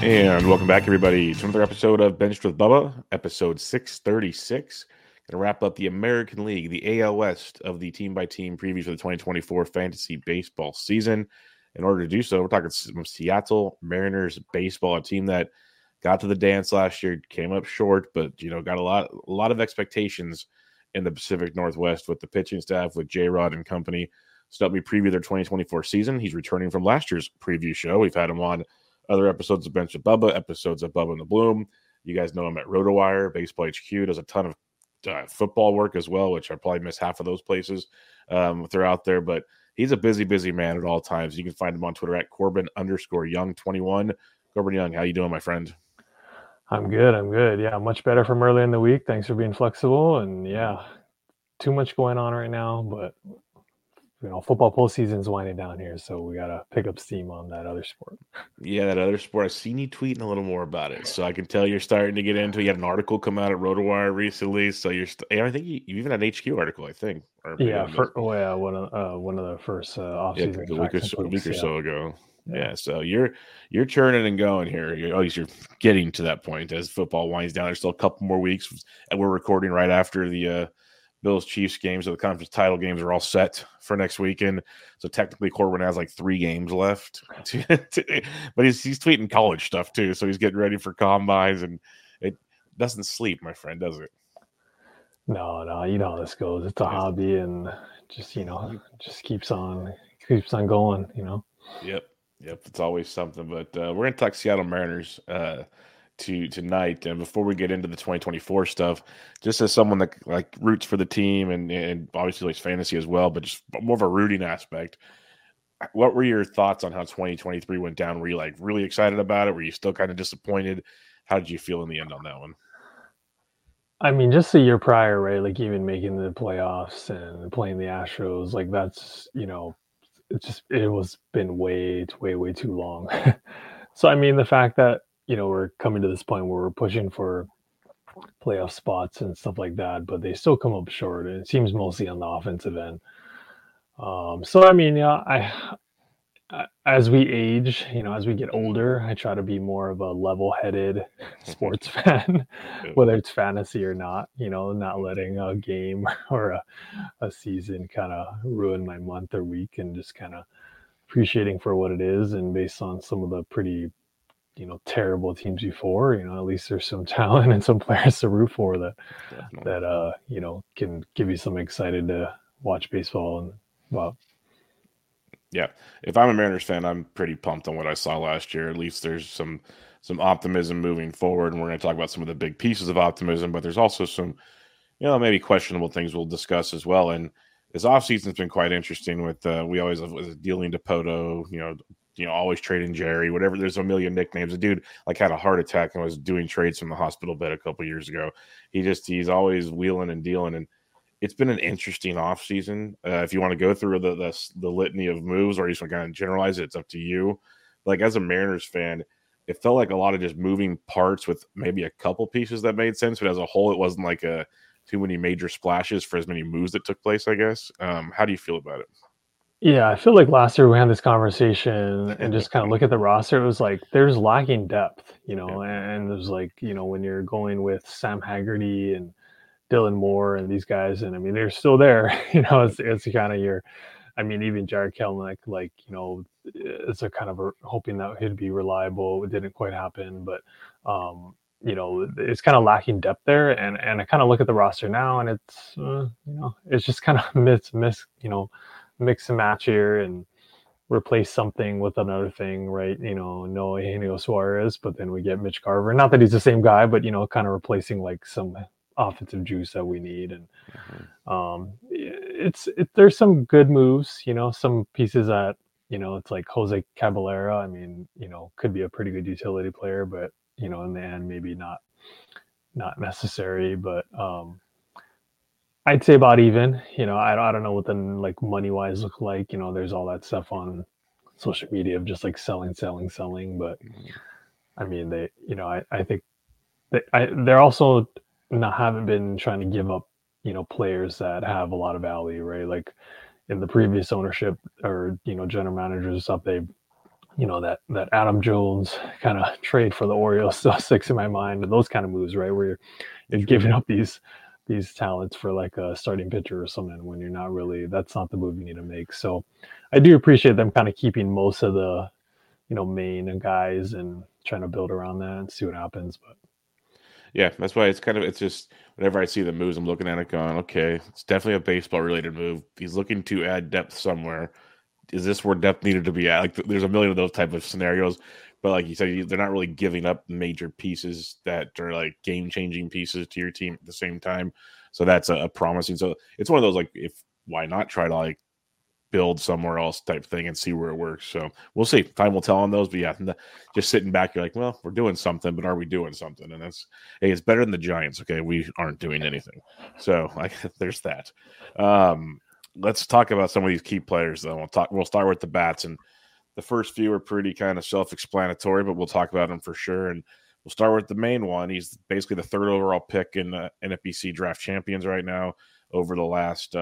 And welcome back, everybody, to another episode of Benched with Bubba, episode 636. Going to wrap up the American League, the AL West of the team-by-team previews for the 2024 fantasy baseball season. In order to do so, we're talking some Seattle Mariners baseball, a team that got to the dance last year, came up short, but got a lot of expectations in the Pacific Northwest with the pitching staff, with J-Rod and company. So help me preview their 2024 season. He's returning from last year's preview show. We've had him on other episodes of Bench with Bubba, episodes of Bubba and the Bloom. You guys know him at RotoWire, Baseball HQ, does a ton of football work as well, which I probably miss half of those places if they're out there. But he's a busy man at all times. You can find him on Twitter at Corbin_Young21. Corbin Young, how you doing, my friend? I'm good. Yeah, much better from earlier in the week. Thanks for being flexible. And yeah, too much going on right now, but football postseason's winding down here, so we gotta pick up steam on that other sport. Yeah, that other sport. I've seen you tweeting a little more about it, so I can tell you're starting to get into it. You had an article come out at RotoWire recently, so I think you even had an HQ article, I think. One of the first off-season a week or so ago. Yeah, so you're churning and going here. At least you're getting to that point as football winds down. There's still a couple more weeks, and we're recording right after the Bills-Chiefs games, so the conference title games are all set for next weekend. So technically, Corbin has like 3 games left. But he's tweeting college stuff too, so he's getting ready for combines, and it doesn't sleep, my friend, does it? No, you know how this goes. It's a hobby, and just keeps on going. Yep. It's always something. But we're gonna talk Seattle Mariners tonight, and before we get into the 2024 stuff, just as someone that like roots for the team and obviously likes fantasy as well, but just more of a rooting aspect, what were your thoughts on how 2023 went down? Were you like really excited about it? Were you still kind of disappointed? How did you feel in the end on that one? I mean, just the year prior, right? Like even making the playoffs and playing the Astros, like that's it was been way too long. So I mean, the fact that we're coming to this point where we're pushing for playoff spots and stuff like that, but they still come up short, and it seems mostly on the offensive end. So I mean, as we age, as we get older, I try to be more of a level-headed sports fan, whether it's fantasy or not. Not letting a game or a season kind of ruin my month or week, and just kind of appreciating for what it is, and based on some of the pretty terrible teams before, at least there's some talent and some players to root for that can give you some excited to watch baseball. And well, yeah, if I'm a Mariners fan, I'm pretty pumped on what I saw last year. At least there's some optimism moving forward, and we're going to talk about some of the big pieces of optimism, but there's also some maybe questionable things we'll discuss as well. And this offseason's been quite interesting with we always was dealing to Poto, always trading Jerry, whatever. There's a million nicknames. The dude like had a heart attack and was doing trades from the hospital bed a couple years ago. He's always wheeling and dealing, and it's been an interesting offseason. If you want to go through the litany of moves, or you just want to kind of generalize it, it's up to you. Like as a Mariners fan, it felt like a lot of just moving parts with maybe a couple pieces that made sense, but as a whole, it wasn't like too many major splashes for as many moves that took place, I guess. How do you feel about it? Yeah, I feel like last year we had this conversation and just kind of look at the roster. It was like there's lacking depth, and there's like, when you're going with Sam Haggerty and Dylan Moore and these guys, and I mean, they're still there, it's kind of even Jared Kelenic, it's a kind of hoping that he'd be reliable. It didn't quite happen, but, it's kind of lacking depth there. And I kind of look at the roster now, and it's, it's just kind of mix and match here and replace something with another thing, right? No Eugenio Suarez, but then we get Mitch Garver. Not that he's the same guy, but, kind of replacing like some offensive juice that we need. And there's some good moves, some pieces that, it's like Jose Caballero. I mean, could be a pretty good utility player, but, in the end, maybe not necessary. But I'd say about even. I don't know what the like money wise look like. There's all that stuff on social media of just like selling. But I mean, they, I think they're also haven't been trying to give up, players that have a lot of value, right? Like in the previous ownership or general managers and stuff, they've that Adam Jones kind of trade for the Orioles still sticks in my mind, and those kind of moves, right, where you're giving up these talents for like a starting pitcher or something when you're not really, that's not the move you need to make. So I do appreciate them kind of keeping most of the main guys and trying to build around that and see what happens. But yeah, that's why it's just whenever I see the moves, I'm looking at it going, okay, it's definitely a baseball related move. He's looking to add depth somewhere. Is this where depth needed to be at? Like, there's a million of those type of scenarios, but like you said, they're not really giving up major pieces that are like game changing pieces to your team at the same time. So that's a promising. So it's one of those, like, if why not try to like build somewhere else type thing and see where it works. So we'll see. Time will tell on those. But yeah, just sitting back, you're like, well, we're doing something, but are we doing something? And that's, hey, it's better than the Giants. Okay, we aren't doing anything. So like, there's that. Let's talk about some of these key players, though. We'll start with the bats, and the first few are pretty kind of self-explanatory, but we'll talk about them for sure. And we'll start with the main one. He's basically the third overall pick in the NFBC Draft Champions right now. Over the last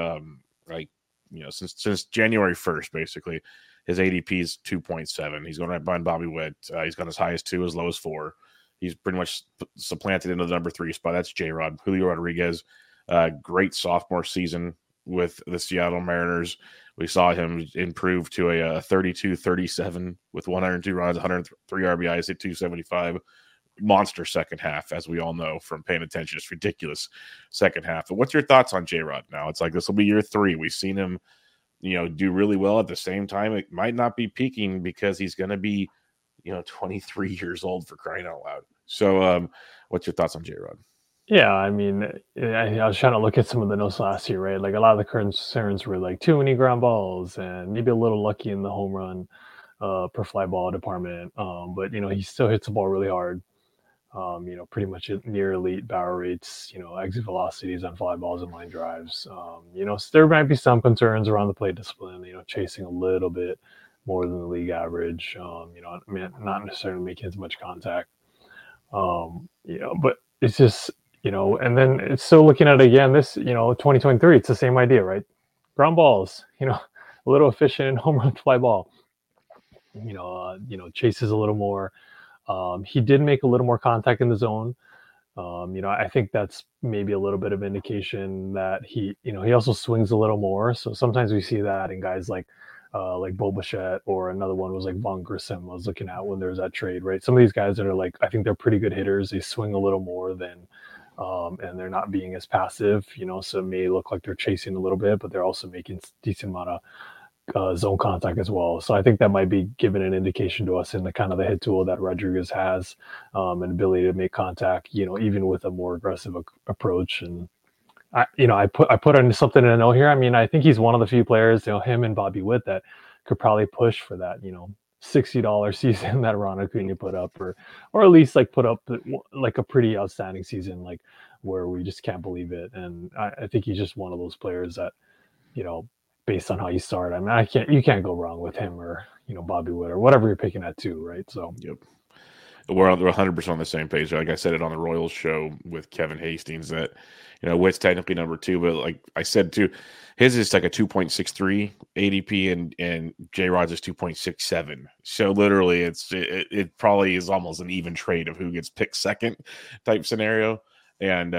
since January 1st, basically, his ADP is 2.7. He's going right behind Bobby Witt. He's got as high as 2, as low as 4. He's pretty much supplanted into the number 3 spot. That's J-Rod. Julio Rodriguez, great sophomore season with the Seattle Mariners. We saw him improve to a 32-37 with 102 runs, 103 RBIs at 275. Monster second half, as we all know from paying attention. It's ridiculous second half. But what's your thoughts on J-Rod now? It's like, this will be year 3. We've seen him, do really well. At the same time, it might not be peaking because he's going to be, 23 years old, for crying out loud. So what's your thoughts on J-Rod? yeah, I mean, I was trying to look at some of the notes last year, right? Like, a lot of the concerns were like too many ground balls and maybe a little lucky in the home run per fly ball department. But he still hits the ball really hard. Pretty much near elite barrel rates, exit velocities on fly balls and line drives. So there might be some concerns around the plate discipline, chasing a little bit more than the league average, not necessarily making as much contact. But it's just, and then it's still looking at it again, this, 2023, it's the same idea, right? Ground balls, a little efficient home run fly ball, chases a little more. He did make a little more contact in the zone. I think that's maybe a little bit of indication that he also swings a little more. So sometimes we see that in guys like Bo Bichette, or another one was like Vaughn Grissom I was looking at when there was that trade, right? Some of these guys that are like, I think they're pretty good hitters. They swing a little more than, and they're not being as passive, so it may look like they're chasing a little bit, but they're also making decent amount of zone contact as well. So I think that might be giving an indication to us in the kind of the hit tool that Rodriguez has, an ability to make contact, even with a more aggressive approach. And I put in something in a note here. I mean, I think he's one of the few players, him and Bobby Witt, that could probably push for that, $60 season that Ron Acuna put up, or at least like put up like a pretty outstanding season, like where we just can't believe it. And I think he's just one of those players that, based on how you start, I mean, you can't go wrong with him, or Bobby Witt, or whatever you're picking at too, right? So yep, we're 100% on the same page. Like I said it on the Royals show with Kevin Hastings, that Witt's technically number 2, but like I said too, his is like a 2.63 ADP, and J-Rod's is 2.67. So literally, it probably is almost an even trade of who gets picked second type scenario. And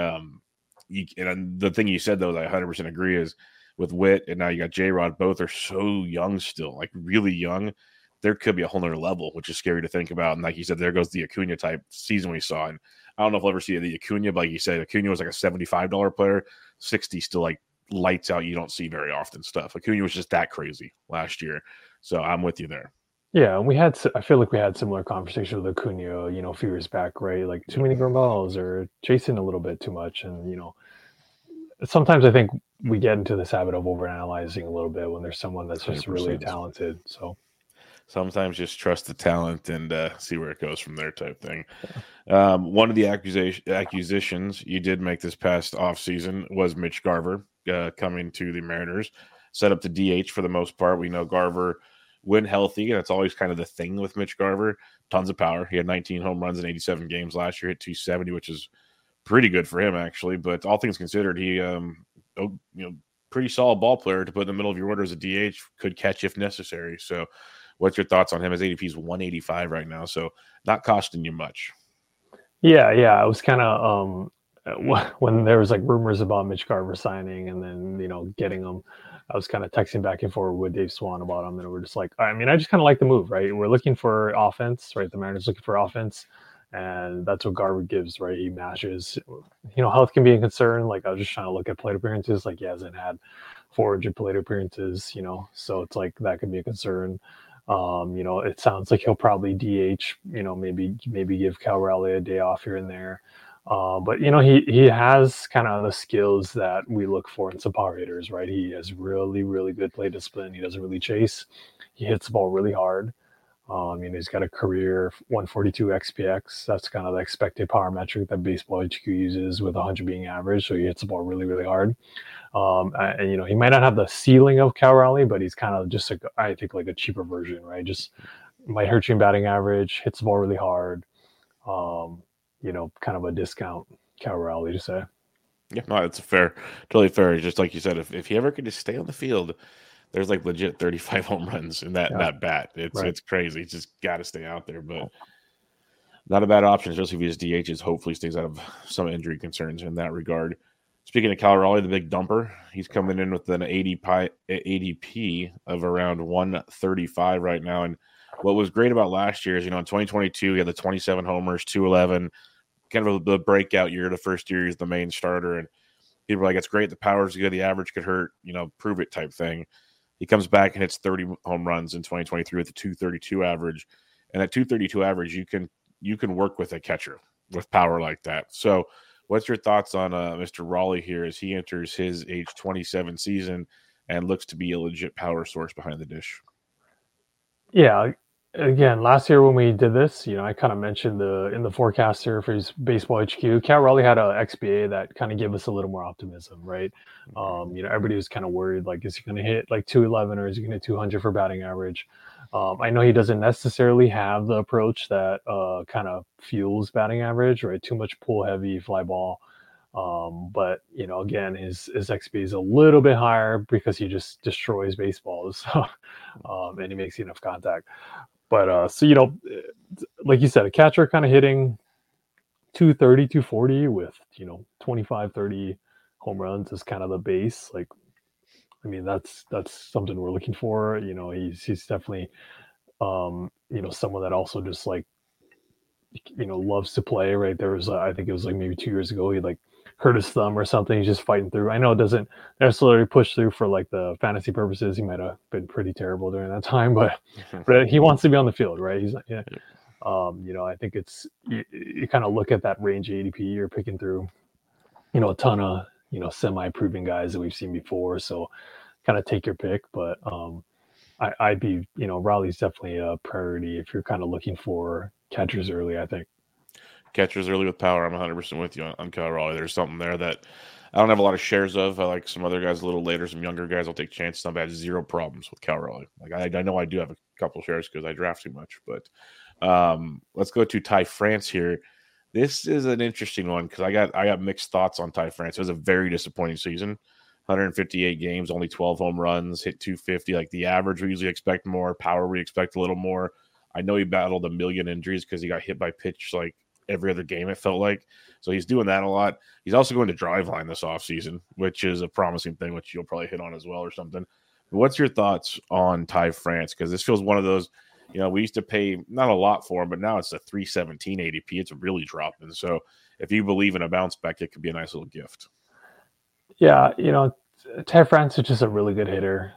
and the thing you said though, that I 100% agree, is with Witt and now you got J-Rod, both are so young still, like really young. There could be a whole nother level, which is scary to think about. And like you said, there goes the Acuna type season we saw. And I don't know if we'll ever see the Acuna, but like you said, Acuna was like a $75 player, 60 still like lights out. You don't see very often stuff. Acuna was just that crazy last year. So I'm with you there. Yeah, I feel like we had similar conversation with Acuna, a few years back, right? Like too many ground balls or chasing a little bit too much. And, sometimes I think we get into this habit of overanalyzing a little bit when there's someone that's just 100%. Really talented. So sometimes just trust the talent and see where it goes from there type thing. One of the acquisitions you did make this past offseason was Mitch Garver coming to the Mariners, set up to DH for the most part. We know Garver, when healthy, and it's always kind of the thing with Mitch Garver, tons of power. He had 19 home runs in 87 games last year, hit 270, which is pretty good for him actually. But all things considered, he pretty solid ball player to put in the middle of your order as a DH, could catch if necessary. So What's your thoughts on him? His ADP is 185 right now, so not costing you much. Yeah. I was kind of when there was like rumors about Mitch Garver signing and then getting him, I was kind of texting back and forth with Dave Swan about him, and we're just like, I mean, I just kind of like the move, right? We're looking for offense, right? The Mariners looking for offense, and that's what Garver gives, right? He matches. Health can be a concern. Like, I was just trying to look at plate appearances. Like, he hasn't had 400 plate appearances, so it's like that could be a concern. It sounds like he'll probably DH, maybe give Cal Raleigh a day off here and there. But he has kind of the skills that we look for in some power hitters, right? He has really, really good play discipline. He doesn't really chase. He hits the ball really hard. He's got a career 142 XPX. That's kind of the expected power metric that Baseball HQ uses, with 100 being average. So he hits the ball really, really hard. And he might not have the ceiling of Cal Raleigh, but he's kind of just I think like a cheaper version, right? Just might hurt you in batting average, hits the ball really hard. Kind of a discount Cal Raleigh to say. Yeah, no, it's totally fair. Just like you said, if he ever could just stay on the field, there's like legit 35 home runs in that bat. It's crazy. He's just got to stay out there, but not a bad option, especially if he just DHs. Hopefully stays out of some injury concerns in that regard. Speaking of Cal Raleigh, the big dumper, he's coming in with an ADP of around 135 right now. And what was great about last year is, in 2022, he had the 27 homers, 211, kind of the breakout year. The first year he's the main starter, and people are like, it's great. The power's good. The average could hurt, prove it type thing. He comes back and hits 30 home runs in 2023 with a 232 average. And that 232 average, you can work with a catcher with power like that. So what's your thoughts on Mr. Raleigh here as he enters his age 27 season and looks to be a legit power source behind the dish? Yeah. Again, last year when we did this, I kind of mentioned in the forecaster for his Baseball HQ, Cal Raleigh had a XBA that kind of gave us a little more optimism, right? Everybody was kind of worried, like, is he going to hit like 211 or is he going to hit 200 for batting average? I know he doesn't necessarily have the approach that kind of fuels batting average, right? Too much pull heavy fly ball. But again, his XP is a little bit higher because he just destroys baseballs, and he makes enough contact. But like you said, a catcher kind of hitting 230, 240 with 25, 30 home runs is kind of the base. Like, I mean, that's something we're looking for. He's definitely someone that also just like loves to play. Right, there was I think it was like maybe 2 years ago, he like hurt his thumb or something. He's just fighting through. I know it doesn't necessarily push through for like the fantasy purposes. He might have been pretty terrible during that time, but he wants to be on the field, right? He's yeah. I think it's you kind of look at that range ADP. You're picking through, a ton of semi-proven guys that we've seen before. So kind of take your pick, but I'd be Raleigh's definitely a priority if you're kind of looking for catchers early, I think. Catchers early with power. I'm 100% with you on Cal Raleigh. There's something there that I don't have a lot of shares of. I like some other guys a little later, some younger guys. I'll take chances. I've had zero problems with Cal Raleigh. Like I know I do have a couple shares because I draft too much. But let's go to Ty France here. This is an interesting one because I got mixed thoughts on Ty France. It was a very disappointing season. 158 games, only 12 home runs, hit 250. Like the average, we usually expect more. Power, we expect a little more. I know he battled a million injuries because he got hit by pitch like every other game, it felt like. So he's doing that a lot. He's also going to Driveline this offseason, which is a promising thing, which you'll probably hit on as well or something. But what's your thoughts on Ty France? Because this feels one of those, we used to pay not a lot for him, but now it's a 317 ADP. It's really dropping. So if you believe in a bounce back, it could be a nice little gift. Yeah, Ty France is just a really good hitter.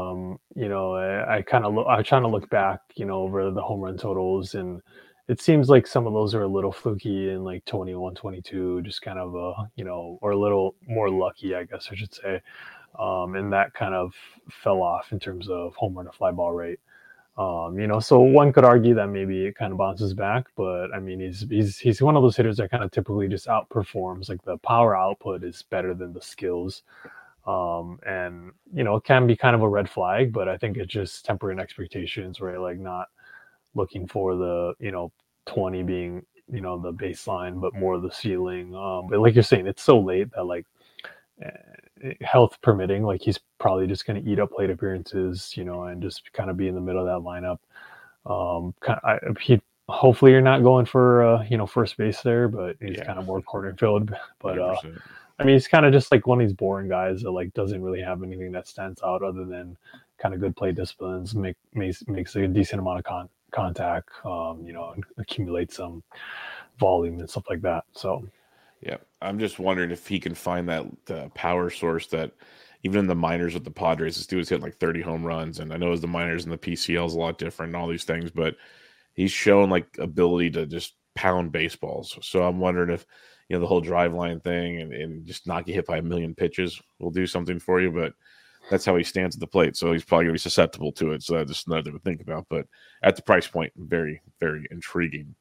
I kind of I'm trying to look back, over the home run totals, and it seems like some of those are a little fluky in like 21, 22, just kind of or a little more lucky, I guess I should say. And that kind of fell off in terms of home run to fly ball rate. So one could argue that maybe it kind of bounces back, but I mean, he's one of those hitters that kind of typically just outperforms. Like the power output is better than the skills. And it can be kind of a red flag, but I think it's just tempering expectations, right? Like not looking for the 20 being the baseline, but more the ceiling. But like you're saying, it's so late that like health permitting, like he's probably just going to eat up plate appearances, and just kind of be in the middle of that lineup. Hopefully you're not going for first base there, but he's kind of more corner field. But I mean, he's kind of just like one of these boring guys that like doesn't really have anything that stands out other than kind of good play disciplines, makes a decent amount of contact, and accumulate some volume and stuff like that. So, yeah, I'm just wondering if he can find that power source that even in the minors with the Padres, this dude's hitting like 30 home runs, and I know as the minors and the PCL is a lot different and all these things, but he's shown like ability to just pound baseballs. So I'm wondering if the whole drive line thing and just not get hit by a million pitches will do something for you, but that's how he stands at the plate. So he's probably going to be susceptible to it. So that's just another thing to think about. But at the price point, very, very intriguing.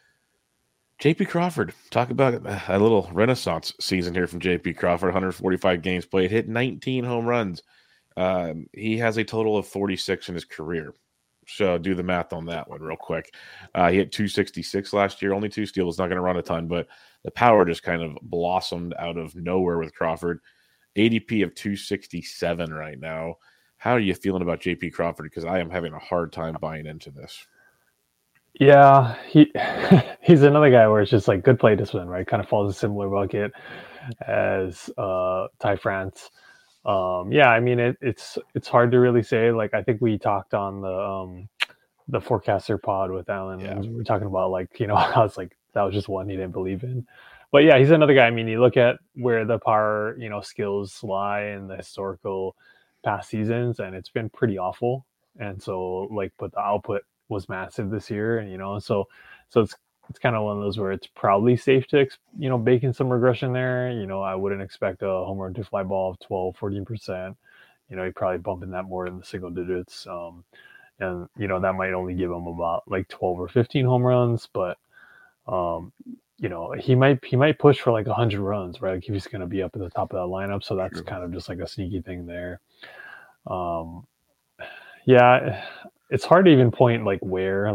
JP Crawford, talk about a little renaissance season here from JP Crawford. 145 games played, hit 19 home runs. He has a total of 46 in his career. So do the math on that one real quick. He hit 266 last year, only 2 steals, not going to run a ton, but the power just kind of blossomed out of nowhere with Crawford. ADP of 267 right now. How are you feeling about JP Crawford? Because I am having a hard time buying into this. Yeah, he's another guy where it's just like good play discipline, right? Kind of falls a similar bucket as Ty France. Yeah, I mean it's hard to really say. Like I think we talked on the forecaster pod with Alan, and we were talking about like I was like that was just one he didn't believe in. But yeah, he's another guy. I mean, you look at where the power skills lie in the historical past seasons, and it's been pretty awful. And so but the output was massive this year, and so it's kind of one of those where it's probably safe to bake in some regression there. I wouldn't expect a home run to fly ball of 12-14%. He'd probably bump in that more in the single digits, and that might only give him about like 12 or 15 home runs, but he might push for like 100 runs, right? Like if he's going to be up at the top of that lineup, so that's kind of just like a sneaky thing there. Yeah, it's hard to even point like where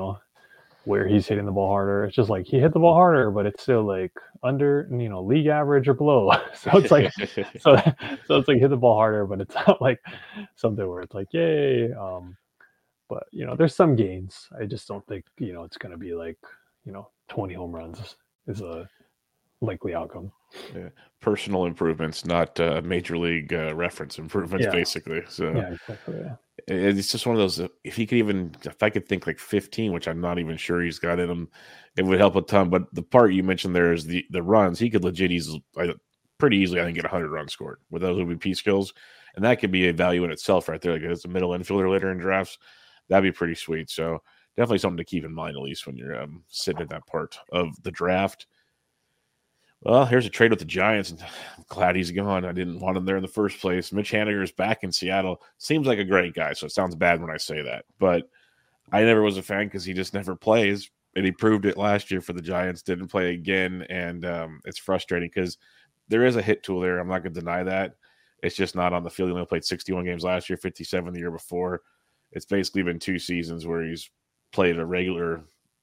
he's hitting the ball harder. It's just like he hit the ball harder, but it's still like under league average or below. So it's like so it's like hit the ball harder, but it's not like something where it's like yay. But there's some gains. I just don't think it's going to be like 20 home runs is a likely outcome. Yeah. Personal improvements, not major league reference improvements, basically. So yeah, exactly. Yeah. It's just one of those. If I could think like 15, which I'm not even sure he's got in him, it would help a ton. But the part you mentioned there is the runs. He could pretty easily, I think, get 100 runs scored with those OBP skills, and that could be a value in itself right there. Like as a middle infielder later in drafts, that'd be pretty sweet. So definitely something to keep in mind, at least when you're sitting at that part of the draft. Well, here's a trade with the Giants, and I'm glad he's gone. I didn't want him there in the first place. Mitch Haniger is back in Seattle. Seems like a great guy, so it sounds bad when I say that. But I never was a fan because he just never plays, and he proved it last year for the Giants. Didn't play again, and it's frustrating because there is a hit tool there. I'm not going to deny that. It's just not on the field. He only played 61 games last year, 57 the year before. It's basically been 2 seasons where he's played a regular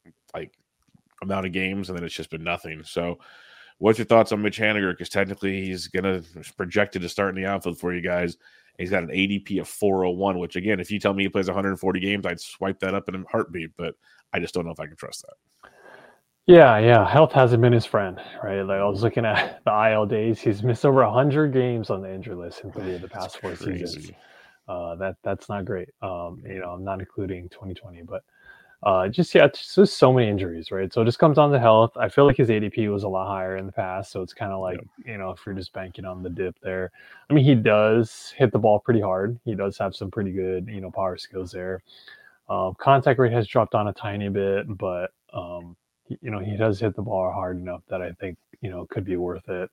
amount of games, and then it's just been nothing. So what's your thoughts on Mitch Haniger? Because technically he's projected to start in the outfield for you guys. He's got an ADP of 401, which, again, if you tell me he plays 140 games, I'd swipe that up in a heartbeat, but I just don't know if I can trust that. Yeah. Health hasn't been his friend, right? Like I was looking at the IL days. He's missed over 100 games on the injury list in 3 of the past 4 seasons. That's not great. I'm not including 2020, but it's just so many injuries, right? So it just comes down to health. I feel like his ADP was a lot higher in the past, so it's kind of like if you're just banking on the dip there. I mean, he does hit the ball pretty hard. He does have some pretty good power skills there. Contact rate has dropped on a tiny bit, but he does hit the ball hard enough that I think could be worth it.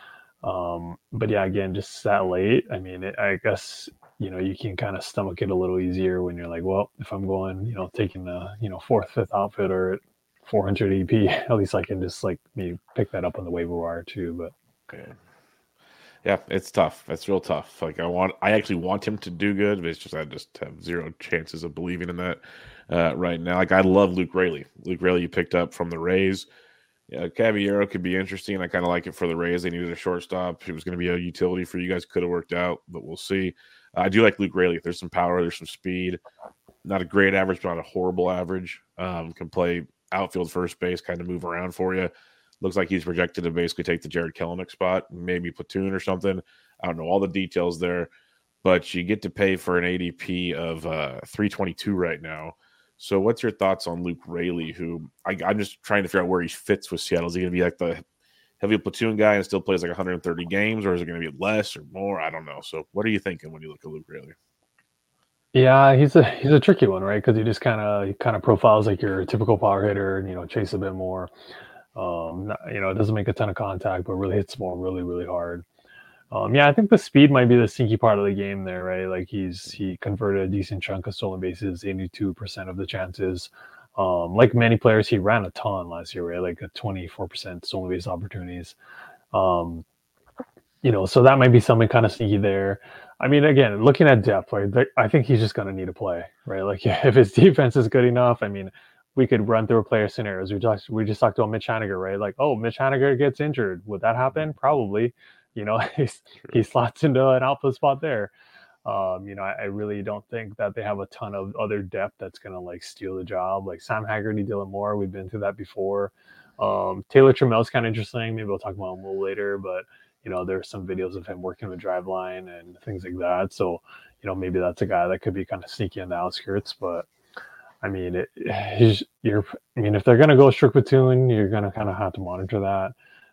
But yeah, again, just that late. I mean, I guess you can kind of stomach it a little easier when you're like, well, if I'm going, taking the 4th, 5th outfitter at 400 EP, at least I can just maybe pick that up on the waiver wire too. But yeah, it's tough. It's real tough. I actually want him to do good, but it's just I just have zero chances of believing in that right now. I love Luke Raley. Luke Raley you picked up from the Rays. Yeah, Caballero could be interesting. I kind of like it for the Rays. They needed a shortstop. He was going to be a utility for you guys. Could have worked out, but we'll see. I do like Luke Raley. There's some power. There's some speed. Not a great average, but not a horrible average. Can play outfield, first base, kind of move around for you. Looks like he's projected to basically take the Jared Kelenic spot, maybe platoon or something. I don't know all the details there, but you get to pay for an ADP of 322 right now. So, what's your thoughts on Luke Raley? Who I'm just trying to figure out where he fits with Seattle. Is he going to be like the heavy platoon guy and still plays like 130 games, or is it going to be less or more? I don't know. So, what are you thinking when you look at Luke Raley? Yeah, he's a tricky one, right? Because he kind of profiles like your typical power hitter, and chase a bit more. It doesn't make a ton of contact, but really hits the ball really, really hard. Yeah, I think the speed might be the sneaky part of the game there, right? Like he converted a decent chunk of stolen bases, 82% of the chances. Like many players, he ran a ton last year, right? Like a 24% stolen base opportunities. Um, so that might be something kind of sneaky there. I mean, again, looking at depth, right? I think he's just going to need to play, right? Like if his defense is good enough, I mean, we could run through player scenarios. We just talked about Mitch Haniger, right? Like, oh, Mitch Haniger gets injured. Would that happen? Probably. He slots into an outfield spot there. I really don't think that they have a ton of other depth that's gonna like steal the job. Like Sam Haggerty, Dylan Moore, we've been through that before. Taylor Trammell's kind of interesting. Maybe we'll talk about him a little later, but there's some videos of him working with Driveline and things like that. So, maybe that's a guy that could be kind of sneaky in the outskirts. But I mean, if they're gonna go strict platoon, you're gonna kind of have to monitor that.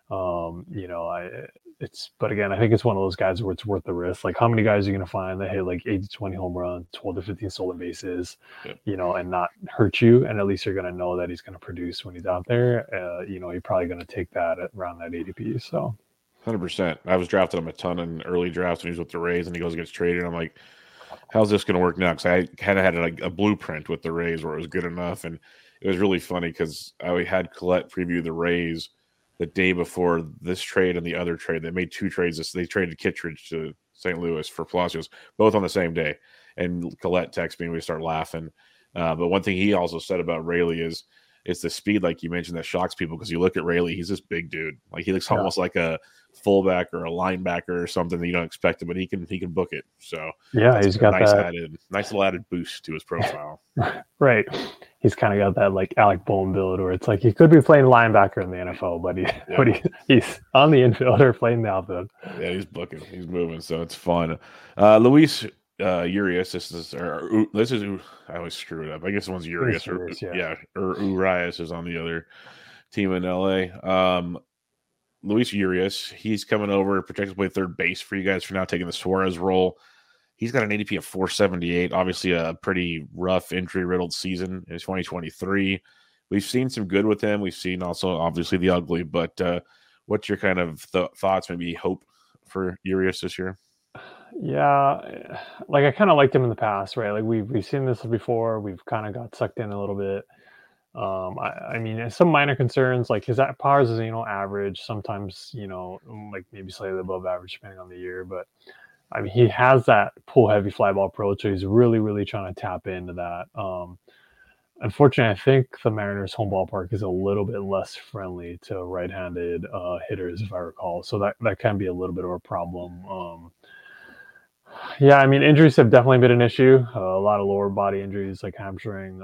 But again, I think it's one of those guys where it's worth the risk. Like, how many guys are you going to find that hit like 8 to 20 home runs, 12 to 15 stolen bases, and not hurt you? And at least you're going to know that he's going to produce when he's out there. You're probably going to take that around that ADP. So, 100%. I was drafting him a ton in early drafts when he was with the Rays, and he goes and gets traded. I'm like, how's this going to work now? Because I kind of had like a blueprint with the Rays where it was good enough, and it was really funny because I had Colette preview the Rays the day before this trade and the other trade. They made two trades. They traded Kittredge to St. Louis for Palacios, both on the same day. And Colette texted me and we start laughing. But one thing he also said about Raley is it's the speed, like you mentioned, that shocks people because you look at Raley, he's this big dude. Like he looks almost like a fullback or a linebacker or something that you don't expect him, but he can book it. So yeah, he's got nice that little added boost to his profile. Right. He's kind of got that like Alec Boehm build where it's like he could be playing linebacker in the NFL, but he's on the infield or playing the outfield. Yeah, he's booking. He's moving, so it's fun. Luis Urias. This is I always screw it up. I guess the one's Urias. Or Urias is on the other team in LA. Luis Urias. He's coming over, projected to play third base for you guys for now, taking the Suarez role. He's got an ADP of 478. Obviously, a pretty rough injury-riddled season in 2023. We've seen some good with him. We've seen also, obviously, the ugly. But what's your kind of thoughts, maybe hope for Urias this year? Yeah, like I kind of liked him in the past, right? Like we've seen this before. We've kind of got sucked in a little bit. I mean, some minor concerns like his powers is average. Sometimes like maybe slightly above average depending on the year, but. I mean, he has that pull heavy fly ball approach, so he's really, really trying to tap into that. Unfortunately, I think the Mariners' home ballpark is a little bit less friendly to right-handed hitters, if I recall. So that can be a little bit of a problem. Yeah, I mean, injuries have definitely been an issue. A lot of lower body injuries, like hamstring.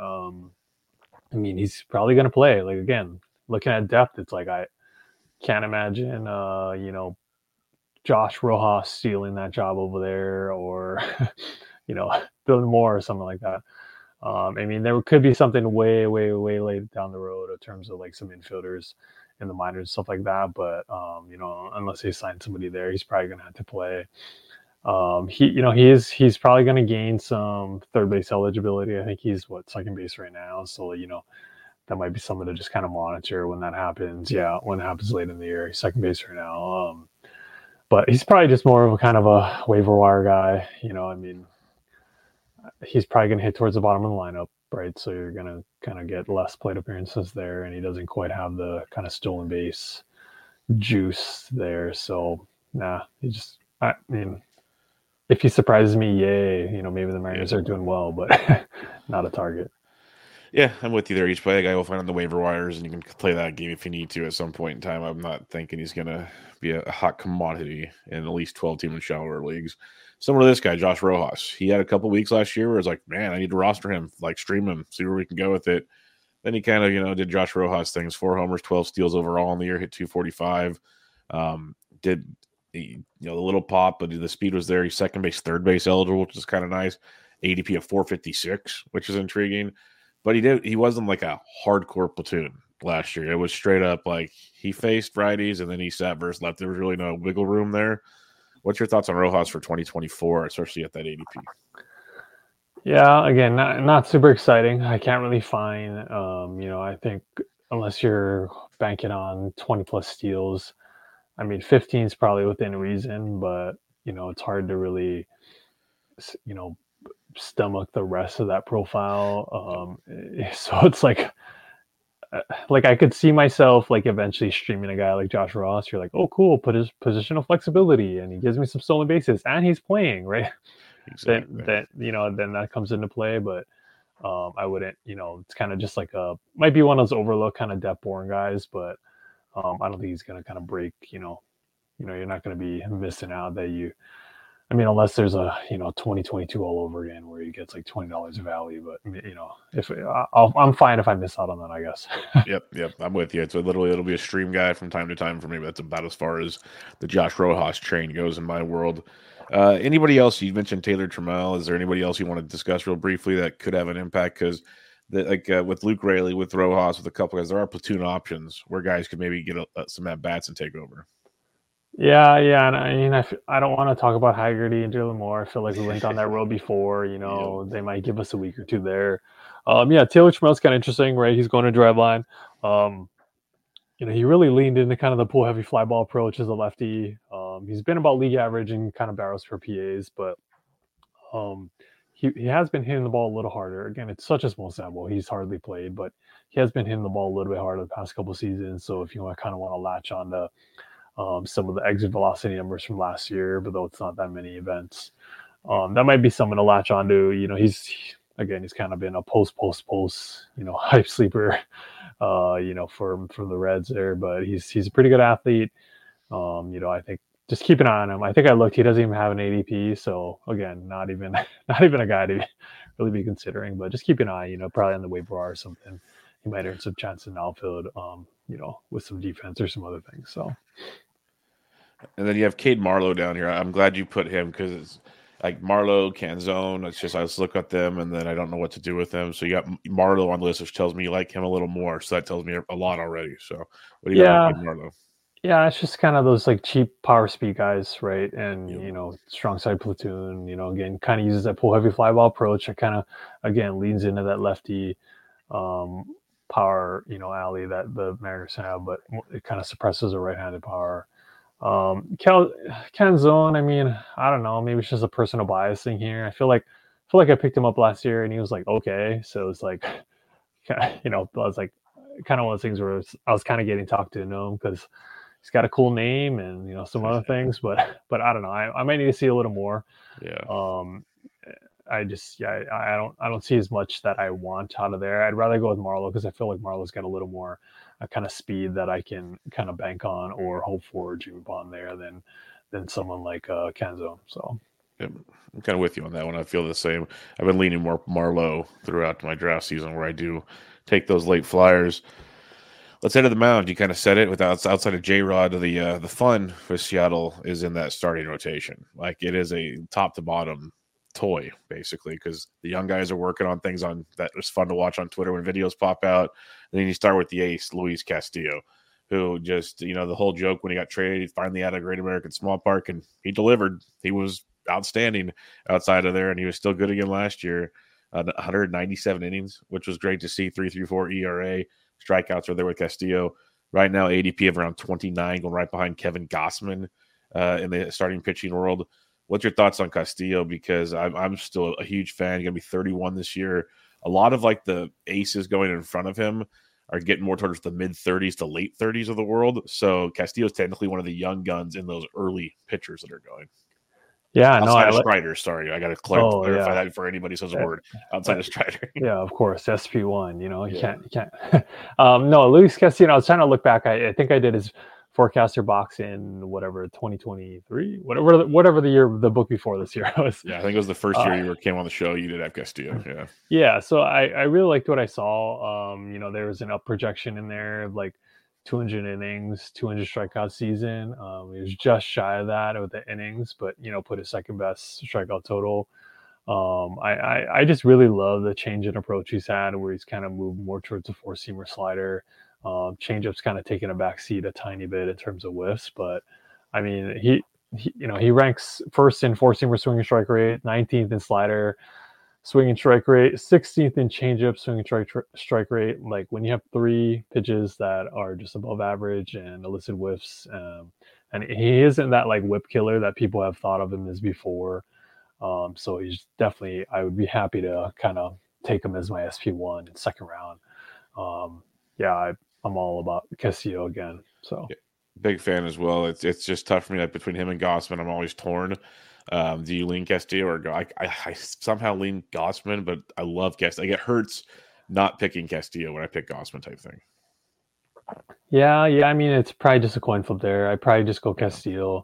I mean, he's probably going to play. Like again, looking at depth, it's like I can't imagine, Josh Rojas stealing that job over there, or Bill Moore or something like that. I mean, there could be something way, way, way late down the road in terms of like some infielders in the minors and stuff like that. But unless they sign somebody there, he's probably going to have to play. He's probably going to gain some third base eligibility. I think he's second base right now. So that might be something to just kind of monitor when that happens. Yeah, when it happens late in the year, he's second base right now. But he's probably just more of a kind of a waiver wire guy. I mean, he's probably going to hit towards the bottom of the lineup, right? So you're going to kind of get less plate appearances there, and he doesn't quite have the kind of stolen base juice there. So, I mean, if he surprises me, yay. Maybe the Mariners are doing well, but not a target. Yeah, I'm with you there. Each play a guy will find on the waiver wires, and you can play that game if you need to at some point in time. I'm not thinking he's going to be a hot commodity in at least 12 team and shallower leagues. Similar to this guy, Josh Rojas. He had a couple weeks last year where it's like, man, I need to roster him, like stream him, see where we can go with it. Then he kind of, did Josh Rojas things, 4 homers, 12 steals overall in the year, hit 245. Did the little pop, but the speed was there. He's second base, third base eligible, which is kind of nice. ADP of 456, which is intriguing. But he wasn't like a hardcore platoon last year. It was straight up like he faced righties and then he sat versus left. There was really no wiggle room there. What's your thoughts on Rojas for 2024, especially at that ADP? Yeah, again, not super exciting. I can't really find, I think unless you're banking on 20 plus steals, I mean, 15 is probably within reason, but it's hard to really, stomach the rest of that profile. So it's like I could see myself like eventually streaming a guy like Josh Ross. You're like, oh, cool, put his positional flexibility, and he gives me some stolen bases, and he's playing, right? Exactly. Then that comes into play, but I wouldn't, it's kind of just like might be one of those overlooked kind of depth born guys, but I don't think he's going to kind of break, you're not going to be missing out unless there's a, 2022 all over again where he gets like $20 value, but if I'm fine if I miss out on that, I guess. Yep. I'm with you. So literally it'll be a stream guy from time to time for me, but that's about as far as the Josh Rojas train goes in my world. Anybody else? You mentioned Taylor Trammell. Is there anybody else you want to discuss real briefly that could have an impact? Because with Luke Raley, with Rojas, with a couple guys, there are platoon options where guys could maybe get some at bats and take over. Yeah, and I mean, I don't want to talk about Haggerty and Dylan Moore. I feel like we went down that road before. Yep. They might give us a week or two there. Taylor Trammell's kind of interesting, right? He's going to Driveline. He really leaned into kind of the pull heavy fly ball approach as a lefty. He's been about league average in kind of barrels per PAs, but he has been hitting the ball a little harder. Again, it's such a small sample. He's hardly played, but he has been hitting the ball a little bit harder the past couple of seasons. So if you kind of want to latch on to some of the exit velocity numbers from last year, but though it's not that many events, that might be someone to latch onto. He's kind of been a post, hype sleeper, from the Reds there, but he's a pretty good athlete. I think just keep an eye on him. I think I looked; he doesn't even have an ADP, so again, not even a guy to really be considering. But just keep an eye. Probably on the waiver wire or something. He might earn some chance in outfield. With some defense or some other things. So. And then you have Cade Marlowe down here. I'm glad you put him because it's like Marlowe, Canzone. It's just I just look at them and then I don't know what to do with them. So you got Marlowe on the list, which tells me you like him a little more. So that tells me a lot already. So what do you got on Cade Marlowe? Yeah, it's just kind of those like cheap power speed guys, right? And strong side platoon. Again, kind of uses that pull heavy fly ball approach. It kind of again leans into that lefty power, alley that the Mariners have, but it kind of suppresses a right-handed power. Canzone, I mean, I don't know, maybe it's just a personal bias thing here. I feel like I picked him up last year and he was like okay, so it's like I was like kind of one of those things where I was kind of getting talked to know him because he's got a cool name and some other things, but I don't know, I might need to see a little more. I don't see as much that I want out of there. I'd rather go with Marlowe because I feel like Marlowe's got a little more kind of speed that I can kind of bank on or hope for dream upon there than someone like Canzone. So I'm kind of with you on that one. I feel the same. I've been leaning more Marlowe throughout my draft season where I do take those late flyers. Let's head to the mound. You kind of said it outside of J-Rod. The fun for Seattle is in that starting rotation. Like it is a top to bottom toy basically because the young guys are working on things on that was fun to watch on Twitter when videos pop out. And then you start with the ace Luis Castillo, who just the whole joke when he got traded, he finally had a Great American Small Park and he delivered. He was outstanding outside of there and he was still good again last year. 197 innings, which was great to see. 3.34 ERA. Strikeouts are there with Castillo. Right now, ADP of around 29, going right behind Kevin Gausman in the starting pitching world. What's your thoughts on Castillo? Because I'm still a huge fan. He's going to be 31 this year. A lot of like the aces going in front of him are getting more towards the mid 30s to late 30s of the world. So Castillo is technically one of the young guns in those early pitchers that are going. Yeah, no, Outside I of like. Strider, sorry. I got to Oh clarify yeah, that before anybody says a Uh, word uh, outside of Strider. yeah, of course, SP1. You know, you Yeah. can't, you can't. No, Luis Castillo. I was trying to look back. I think I did his forecaster box in whatever 2023, whatever the year, the book before this year was. Yeah, I think it was the first Uh, year you came on the show. You did have Castillo. Yeah. yeah, so I really liked what I saw. You know, there was an up projection in there of like 200 innings, 200 strikeout season. He was just shy of that with the innings, but you know, put his second best strikeout total. I just really love the change in approach he's had, where he's kind of moved more towards a four seamer slider. Changeup's kind of taken a back seat a tiny bit in terms of whiffs, but I mean, he ranks first in four seamer swinging strike rate, 19th in slider swinging strike rate, 16th in changeup swinging strike rate. Like when you have three pitches that are just above average and illicit whiffs, and he isn't that like whip killer that people have thought of him as before. So he's definitely, I would be happy to kind of take him as my SP1 in second round. Yeah, I'm all about Castillo again. So Yeah. Big fan as well. It's just tough for me. Like between him and Gossman, I'm always torn. Do you lean Castillo or I somehow lean Gossman, but I love Castillo. Like it hurts not picking Castillo when I pick Gossman type thing. yeah, I mean, it's probably just a coin flip there. I probably just go Castillo.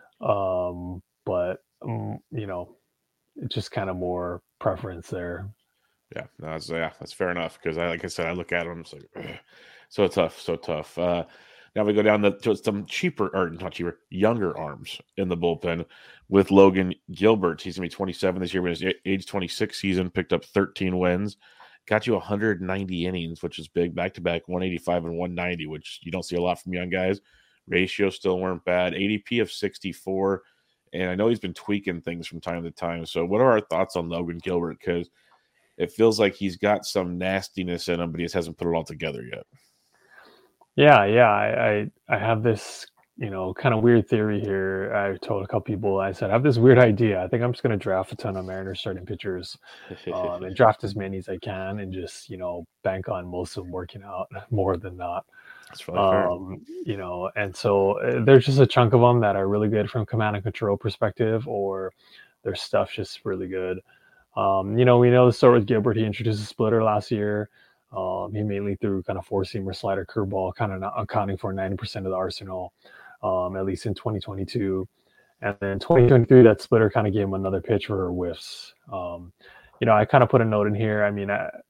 But you know, it's just kind of more preference there. Yeah, no, that's fair enough because like I said, I look at him, it's like ugh, so tough, so tough. Now we go down to some cheaper or not cheaper, younger arms in the bullpen with Logan Gilbert. He's gonna be 27 this year, but his age 26 season picked up 13 wins, got you 190 innings, which is big, back to back 185 and 190, which you don't see a lot from young guys. Ratios still weren't bad. ADP of 64, and I know he's been tweaking things from time to time. So, what are our thoughts on Logan Gilbert? Because it feels like he's got some nastiness in him, but he just hasn't put it all together yet. Yeah, I have this, you know, kind of weird theory here. I told a couple people, I said, I have this weird idea. I think I'm just going to draft a ton of Mariners starting pitchers, and draft as many as I can, and just, you know, bank on most of them working out more than not. That's probably fair. You know, and so there's just a chunk of them that are really good from command and control perspective, or their stuff's just really good. You know, we know the story with Gilbert. He introduced a splitter last year. He mainly threw kind of four seamer slider curveball, kind of not accounting for 90% of the arsenal, at least in 2022. And then 2023, that splitter kind of gave him another pitch for whiffs. You know, I kind of put a note in here. I mean,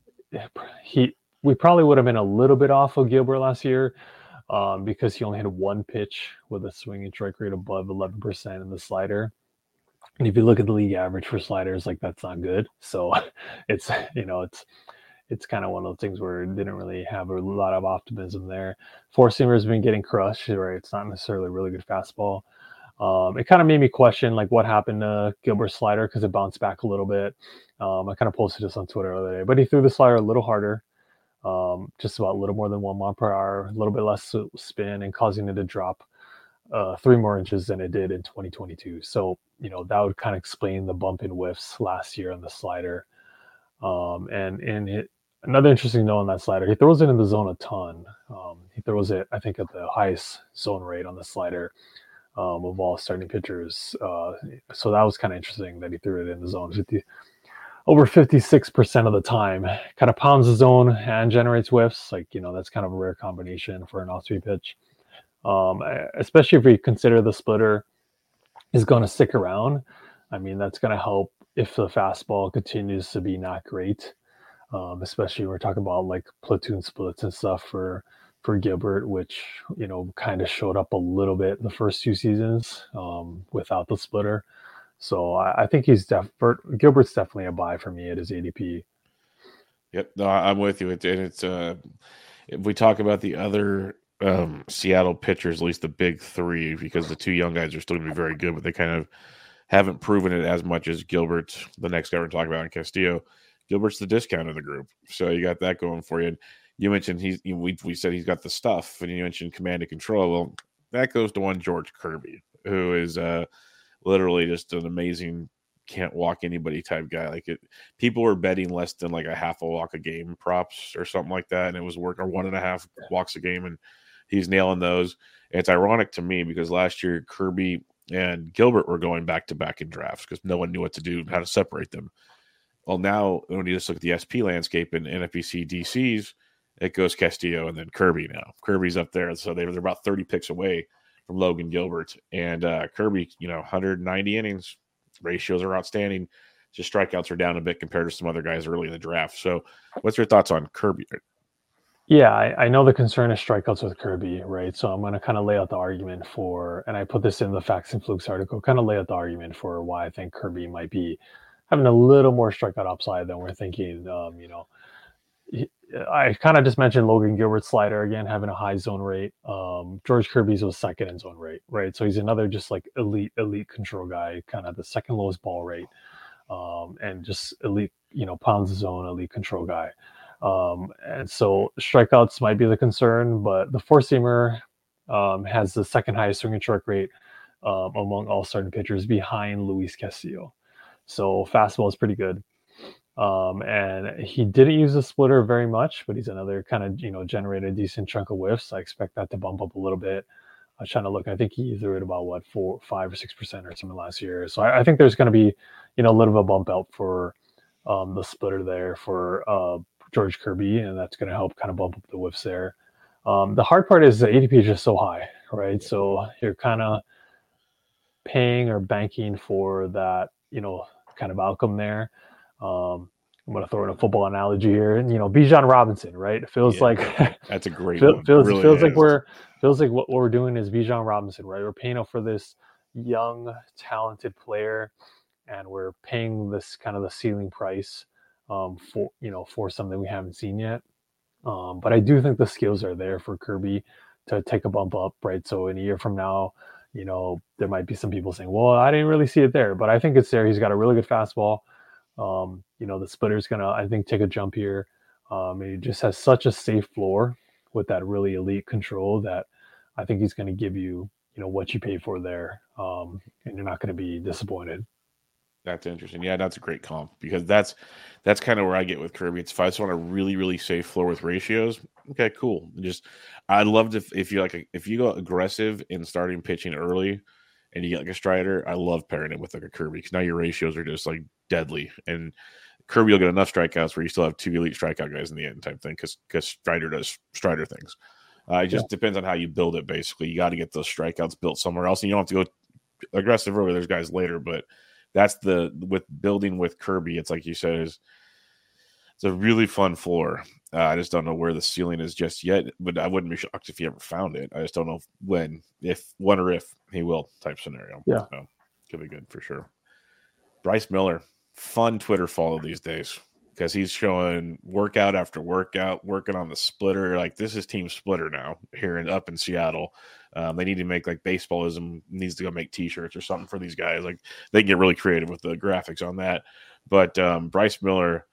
we probably would have been a little bit off of Gilbert last year because he only had one pitch with a swinging strike rate above 11% in the slider. And if you look at the league average for sliders, like that's not good. So it's, you know, it's kind of one of those things where it didn't really have a lot of optimism there. Four seamer has been getting crushed, right? It's not necessarily a really good fastball. It kind of made me question like what happened to Gilbert's slider because it bounced back a little bit. I kind of posted this on Twitter the other day, but he threw the slider a little harder, just about a little more than 1 mile per hour, a little bit less spin, and causing it to drop 3 more inches than it did in 2022. So, you know, that would kind of explain the bump in whiffs last year on the slider. Another interesting note on that slider, he throws it in the zone a ton. He throws it, I think, at the highest zone rate on the slider of all starting pitchers. So that was kind of interesting that he threw it in the zone over 56% of the time. Kind of pounds the zone and generates whiffs. Like, you know, that's kind of a rare combination for an off-speed pitch. Especially if we consider the splitter is going to stick around. I mean, that's going to help if the fastball continues to be not great. Especially we're talking about like platoon splits and stuff for Gilbert, which, you know, kind of showed up a little bit in the first 2 seasons without the splitter. So I think Gilbert's definitely a buy for me at his ADP. Yep, no, I'm with you. It's if we talk about the other Seattle pitchers, at least the big three, because the 2 young guys are still going to be very good, but they kind of haven't proven it as much as Gilbert, the next guy we're talking about in Castillo. Gilbert's the discount of the group, so you got that going for you. And you mentioned we said he's got the stuff, and you mentioned command and control. Well, that goes to one George Kirby, who is literally just an amazing can't walk anybody type guy. Like people were betting less than like a half a walk a game props or something like that, and it was working, or 1.5 walks a game, and he's nailing those. And it's ironic to me because last year Kirby and Gilbert were going back to back in drafts because no one knew what to do, how to separate them. Well, now when you just look at the SP landscape and NFBC DCs, it goes Castillo and then Kirby now. Kirby's up there, so they're about 30 picks away from Logan Gilbert. And Kirby, 190 innings, ratios are outstanding. Just strikeouts are down a bit compared to some other guys early in the draft. So what's your thoughts on Kirby? Yeah, I know the concern is strikeouts with Kirby, right? So I'm going to kind of lay out the argument for, and I put this in the Facts and Flukes article, kind of lay out the argument for why I think Kirby might be having a little more strikeout upside than we're thinking. I kind of just mentioned Logan Gilbert's slider again, having a high zone rate. George Kirby's was second in zone rate, right? So he's another just like elite control guy, kind of the second lowest ball rate, and just elite, pounds of zone, elite control guy. And so strikeouts might be the concern, but the four-seamer has the second highest swing and strike rate among all starting pitchers behind Luis Castillo. So fastball is pretty good. And he didn't use the splitter very much, but he's another kind of, generated a decent chunk of whiffs. I expect that to bump up a little bit. I was trying to look. I think he threw it about 5 or 6% or something last year. So I think there's going to be, a little bit of a bump out for the splitter there for George Kirby, and that's going to help kind of bump up the whiffs there. The hard part is the ADP is just so high, right? So you're kind of paying or banking for that, kind of outcome there. I'm going to throw in a football analogy here, and Bijan Robinson, right? It feels like that's a great one. Feels like what we're doing is Bijan Robinson, right? We're paying up for this young, talented player, and we're paying this kind of the ceiling price for something we haven't seen yet. But I do think the skills are there for Kirby to take a bump up, right? So in a year from now, there might be some people saying, well, I didn't really see it there, but I think it's there. He's got a really good fastball. The splitter's going to, I think, take a jump here. He just has such a safe floor with that really elite control that I think he's going to give you, what you pay for there. And you're not going to be disappointed. That's interesting. Yeah, that's a great comp because that's kind of where I get with Kirby. It's if I just want a really, really safe floor with ratios. Okay, cool. I'd love to if you go aggressive in starting pitching early and you get like a Strider, I love pairing it with like a Kirby because now your ratios are just like deadly. And Kirby will get enough strikeouts where you still have two elite strikeout guys in the end type thing because Strider does Strider things. It just depends on how you build it. Basically, you got to get those strikeouts built somewhere else, and you don't have to go aggressive early. There's guys later, but that's with building with Kirby. It's like you said, it's a really fun floor. I just don't know where the ceiling is just yet, but I wouldn't be shocked if he ever found it. I just don't know when or if he will type scenario. Yeah. So, could be good for sure. Bryce Miller, fun Twitter follow these days because he's showing workout after workout, working on the splitter. Like this is team splitter now here up in Seattle. They need to make like baseballism needs to go make t-shirts or something for these guys. Like they can get really creative with the graphics on that. But Bryce Miller,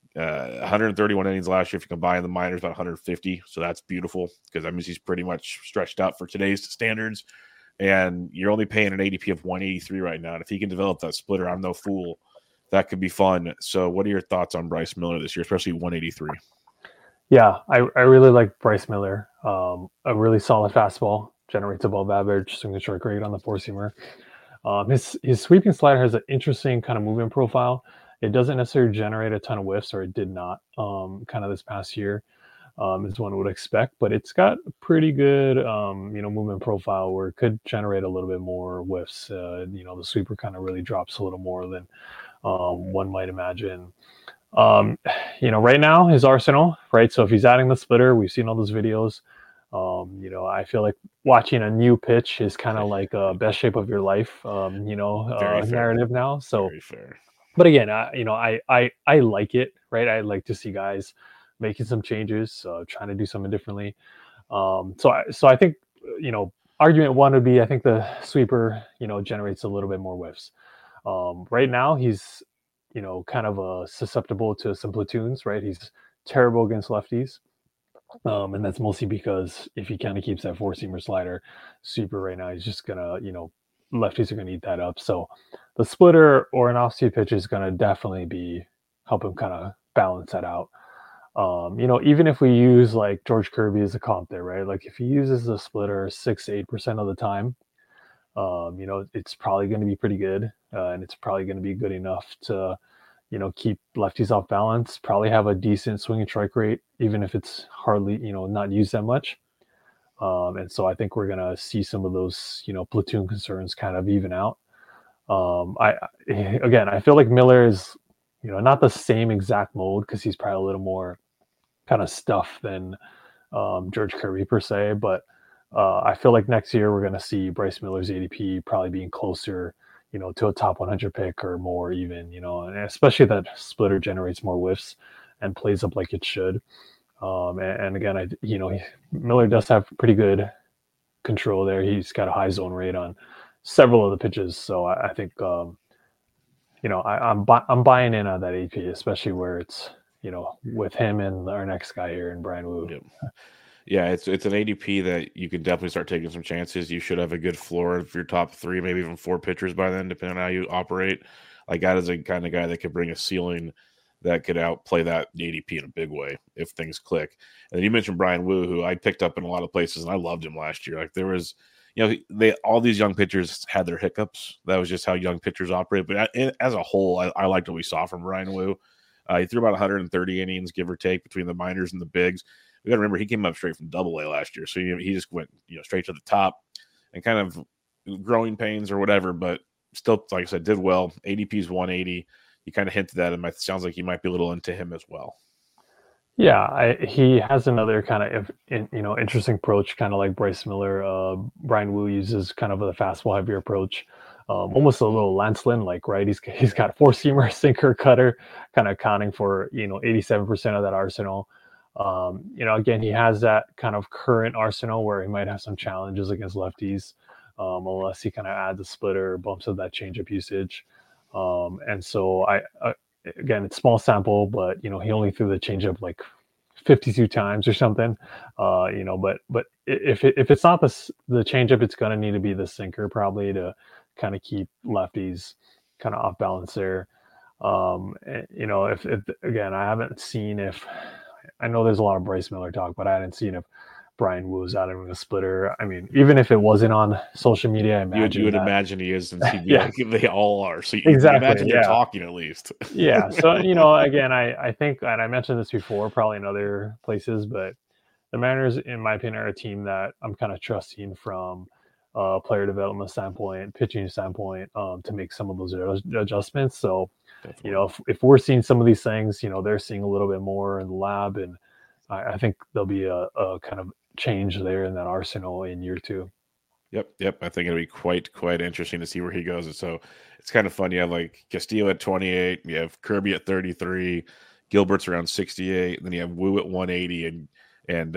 131 innings last year. If you combine the minors, about 150. So that's beautiful because that means he's pretty much stretched out for today's standards. And you're only paying an ADP of 183 right now. And if he can develop that splitter, I'm no fool. That could be fun. So what are your thoughts on Bryce Miller this year, especially 183? Yeah, I really like Bryce Miller. A really solid fastball, generates above average swing and strike rate on the four-seamer. His sweeping slider has an interesting kind of movement profile. It doesn't necessarily generate a ton of whiffs, or it did not kind of this past year, as one would expect. But it's got a pretty good, movement profile where it could generate a little bit more whiffs. The sweeper kind of really drops a little more than one might imagine. Right now his arsenal, right? So if he's adding the splitter, we've seen all those videos. I feel like watching a new pitch is kind of like best shape of your life, narrative now. So, very fair. But again, I like it, right? I like to see guys making some changes, trying to do something differently. So I think, argument one would be, I think the sweeper, generates a little bit more whiffs. Right now he's, kind of susceptible to some platoons, right? He's terrible against lefties. And that's mostly because if he kind of keeps that four-seamer slider sweeper right now, he's just gonna, lefties are gonna eat that up. So the splitter or an off-speed pitch is gonna definitely help him kind of balance that out. Even if we use like George Kirby as a comp there, right? Like if he uses the splitter 6 to 8% of the time, It's probably going to be pretty good, and it's probably going to be good enough to, keep lefties off balance. Probably have a decent swinging strike rate, even if it's hardly, not used that much. And so I think we're going to see some of those, platoon concerns kind of even out. I feel like Miller is, not the same exact mold because he's probably a little more kind of stuff than George Kirby per se, but I feel like next year we're going to see Bryce Miller's ADP probably being closer, to a top 100 pick or more even, and especially that splitter generates more whiffs and plays up like it should. And again, Miller does have pretty good control there. He's got a high zone rate on several of the pitches. So I think, I'm buying in on that AP, especially where it's, with him and our next guy here in Brian Wu. Yep. Yeah, it's an ADP that you can definitely start taking some chances. You should have a good floor of your top 3, maybe even 4 pitchers by then, depending on how you operate. Like that is a kind of guy that could bring a ceiling that could outplay that ADP in a big way if things click. And then you mentioned Brian Wu, who I picked up in a lot of places, and I loved him last year. Like there was, all these young pitchers had their hiccups. That was just how young pitchers operate. But as a whole, I liked what we saw from Brian Wu. He threw about 130 innings, give or take, between the minors and the bigs. We got to remember he came up straight from Double-A last year, so he just went straight to the top and kind of growing pains or whatever, but still, like I said, did well. ADP's 180. You kind of hinted that, and it sounds like you might be a little into him as well. Yeah, he has another kind of interesting approach, kind of like Bryce Miller. Brian Wu uses kind of a fastball heavier approach, almost a little Lance Lynn like, right? He's got 4-seamer, sinker, cutter, kind of accounting for 87% of that arsenal. Again, he has that kind of current arsenal where he might have some challenges against lefties, unless he kind of adds a splitter or bumps up that changeup usage. And so again, it's small sample, but he only threw the changeup like 52 times or something. But if it's not the changeup, it's going to need to be the sinker probably to kind of keep lefties kind of off balance there. If again, I haven't seen if. I know there's a lot of Bryce Miller talk, but I hadn't seen if Brian Wu's out of a splitter. I mean, even if it wasn't on social media, I imagine you would imagine he is, since he'd be yeah. like, they all are. So you exactly, imagine they're talking at least. Yeah. So, again, I think, and I mentioned this before, probably in other places, but the Mariners, in my opinion, are a team that I'm kind of trusting from a player development standpoint, pitching standpoint, to make some of those adjustments. So, definitely. If we're seeing some of these things, they're seeing a little bit more in the lab, and I think there'll be a kind of change there in that arsenal in year 2. Yep. I think it'll be quite interesting to see where he goes. And so it's kind of fun. You have like Castillo at 28, you have Kirby at 33, Gilbert's around 68, and then you have Wu at 180, and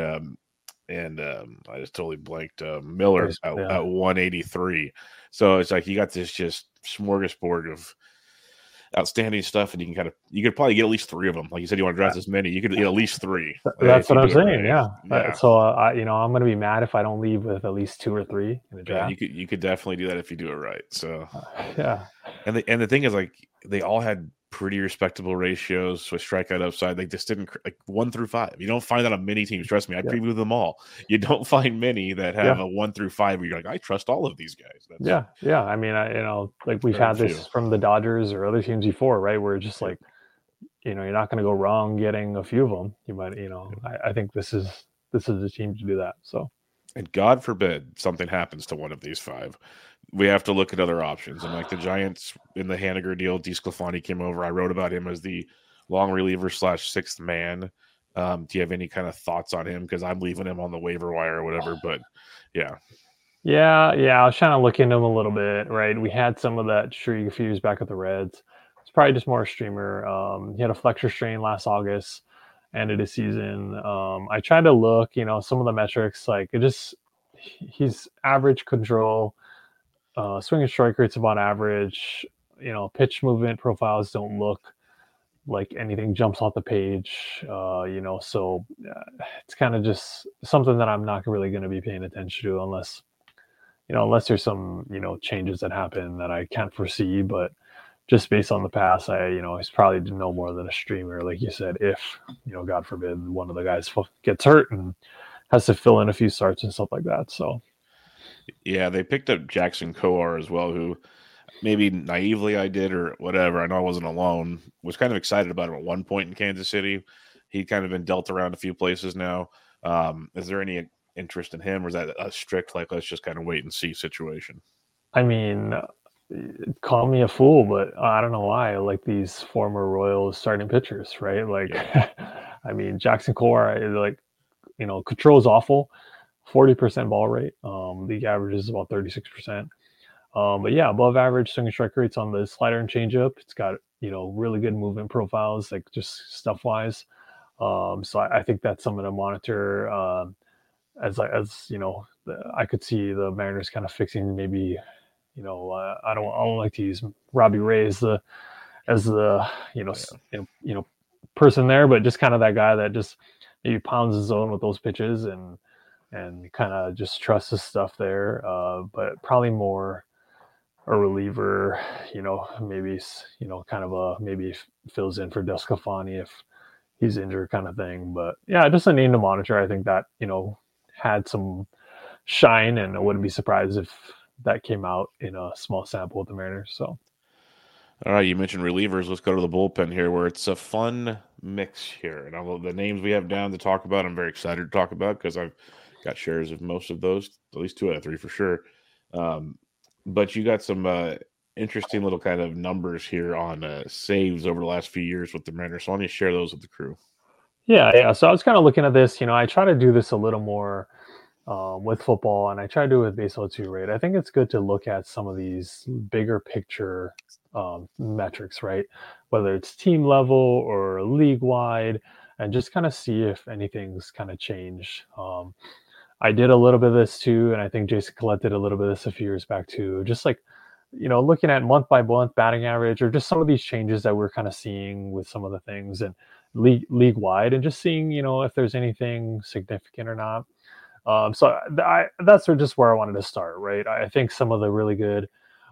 I just totally blanked Miller at 183. So it's like you got this just smorgasbord of outstanding stuff, and you could probably get at least 3 of them. Like you said, you want to draft as many, you could get at least 3. That's what I'm saying. Right. Yeah. So I'm going to be mad if I don't leave with at least 2 or 3 in the draft. Yeah, you could definitely do that if you do it right. So yeah. And the thing is, like, they all had pretty respectable ratios with strikeout upside. They just didn't, like, 1 through 5. You don't find that on many teams. Trust me, I previewed them all. You don't find many that have a 1 through 5 where you're like, I trust all of these guys. Yeah. I mean, like we've had this from the Dodgers or other teams before, right? Where it's just like, you're not going to go wrong getting a few of them. You might, I think this is the team to do that. So, and God forbid something happens to one of these 5. We have to look at other options. And like the Giants in the Haniger deal, DeSclafani came over. I wrote about him as the long reliever / 6th man. Do you have any kind of thoughts on him? Because I'm leaving him on the waiver wire or whatever. But yeah. I was trying to look into him a little bit. Right, we had some of that streak a few years back at the Reds. It's probably just more a streamer. He had a flexor strain last August, ended his season. I tried to look, some of the metrics, like he's average control. Swinging strike rate's about average. Pitch movement profiles don't look like anything jumps off the page. So it's kind of just something that I'm not really going to be paying attention to unless there's some changes that happen that I can't foresee. But just based on the past, he's probably no more than a streamer, like you said. If God forbid one of the guys gets hurt and has to fill in a few starts and stuff like that. So. Yeah, they picked up Jackson Coar as well, who maybe naively I did or whatever. I know I wasn't alone. Was kind of excited about him at one point in Kansas City. He'd kind of been dealt around a few places now. Is there any interest in him, or is that a strict like let's just kind of wait and see situation? I mean, call me a fool, but I don't know why I like these former Royals starting pitchers, right? Like, Yeah, I mean, Jackson Core, like, control's awful, 40% ball rate. League average is about 36%. But yeah, above average swing and strike rates on the slider and changeup. It's got, really good movement profiles, like just stuff wise. So I think that's something to monitor. I could see the Mariners kind of fixing maybe, I don't like to use Robbie Ray as the yeah. person there, but just kind of that guy that just maybe pounds his zone with those pitches and kind of just trusts his stuff there. But probably more a reliever, maybe kind of maybe fills in for Descafani if he's injured, kind of thing. But yeah, just a name to monitor. I think that had some shine, and I wouldn't be surprised if that came out in a small sample with the Mariners. So All right, you mentioned relievers. Let's go to the bullpen here, where it's a fun mix here. And all the names we have down to talk about, I'm very excited to talk about because I've got shares of most of those, at least two out of three for sure. Um, but you got some interesting little kind of numbers here on saves over the last few years with the Mariners. So why don't you share those with the crew? yeah. So I was kind of looking at this. I try to do this a little more with football, and I try to do it with baseball too, right? I think it's good to look at some of these bigger picture metrics, right? Whether it's team level or league wide, and just kind of see if anything's kind of changed. I did a little bit of this too, and I think Jason Collette did a little bit of this a few years back too. Just like, looking at month by month batting average, or just some of these changes that we're kind of seeing with some of the things and league wide, and just seeing, if there's anything significant or not. That's just where I wanted to start, right? I think some of the really good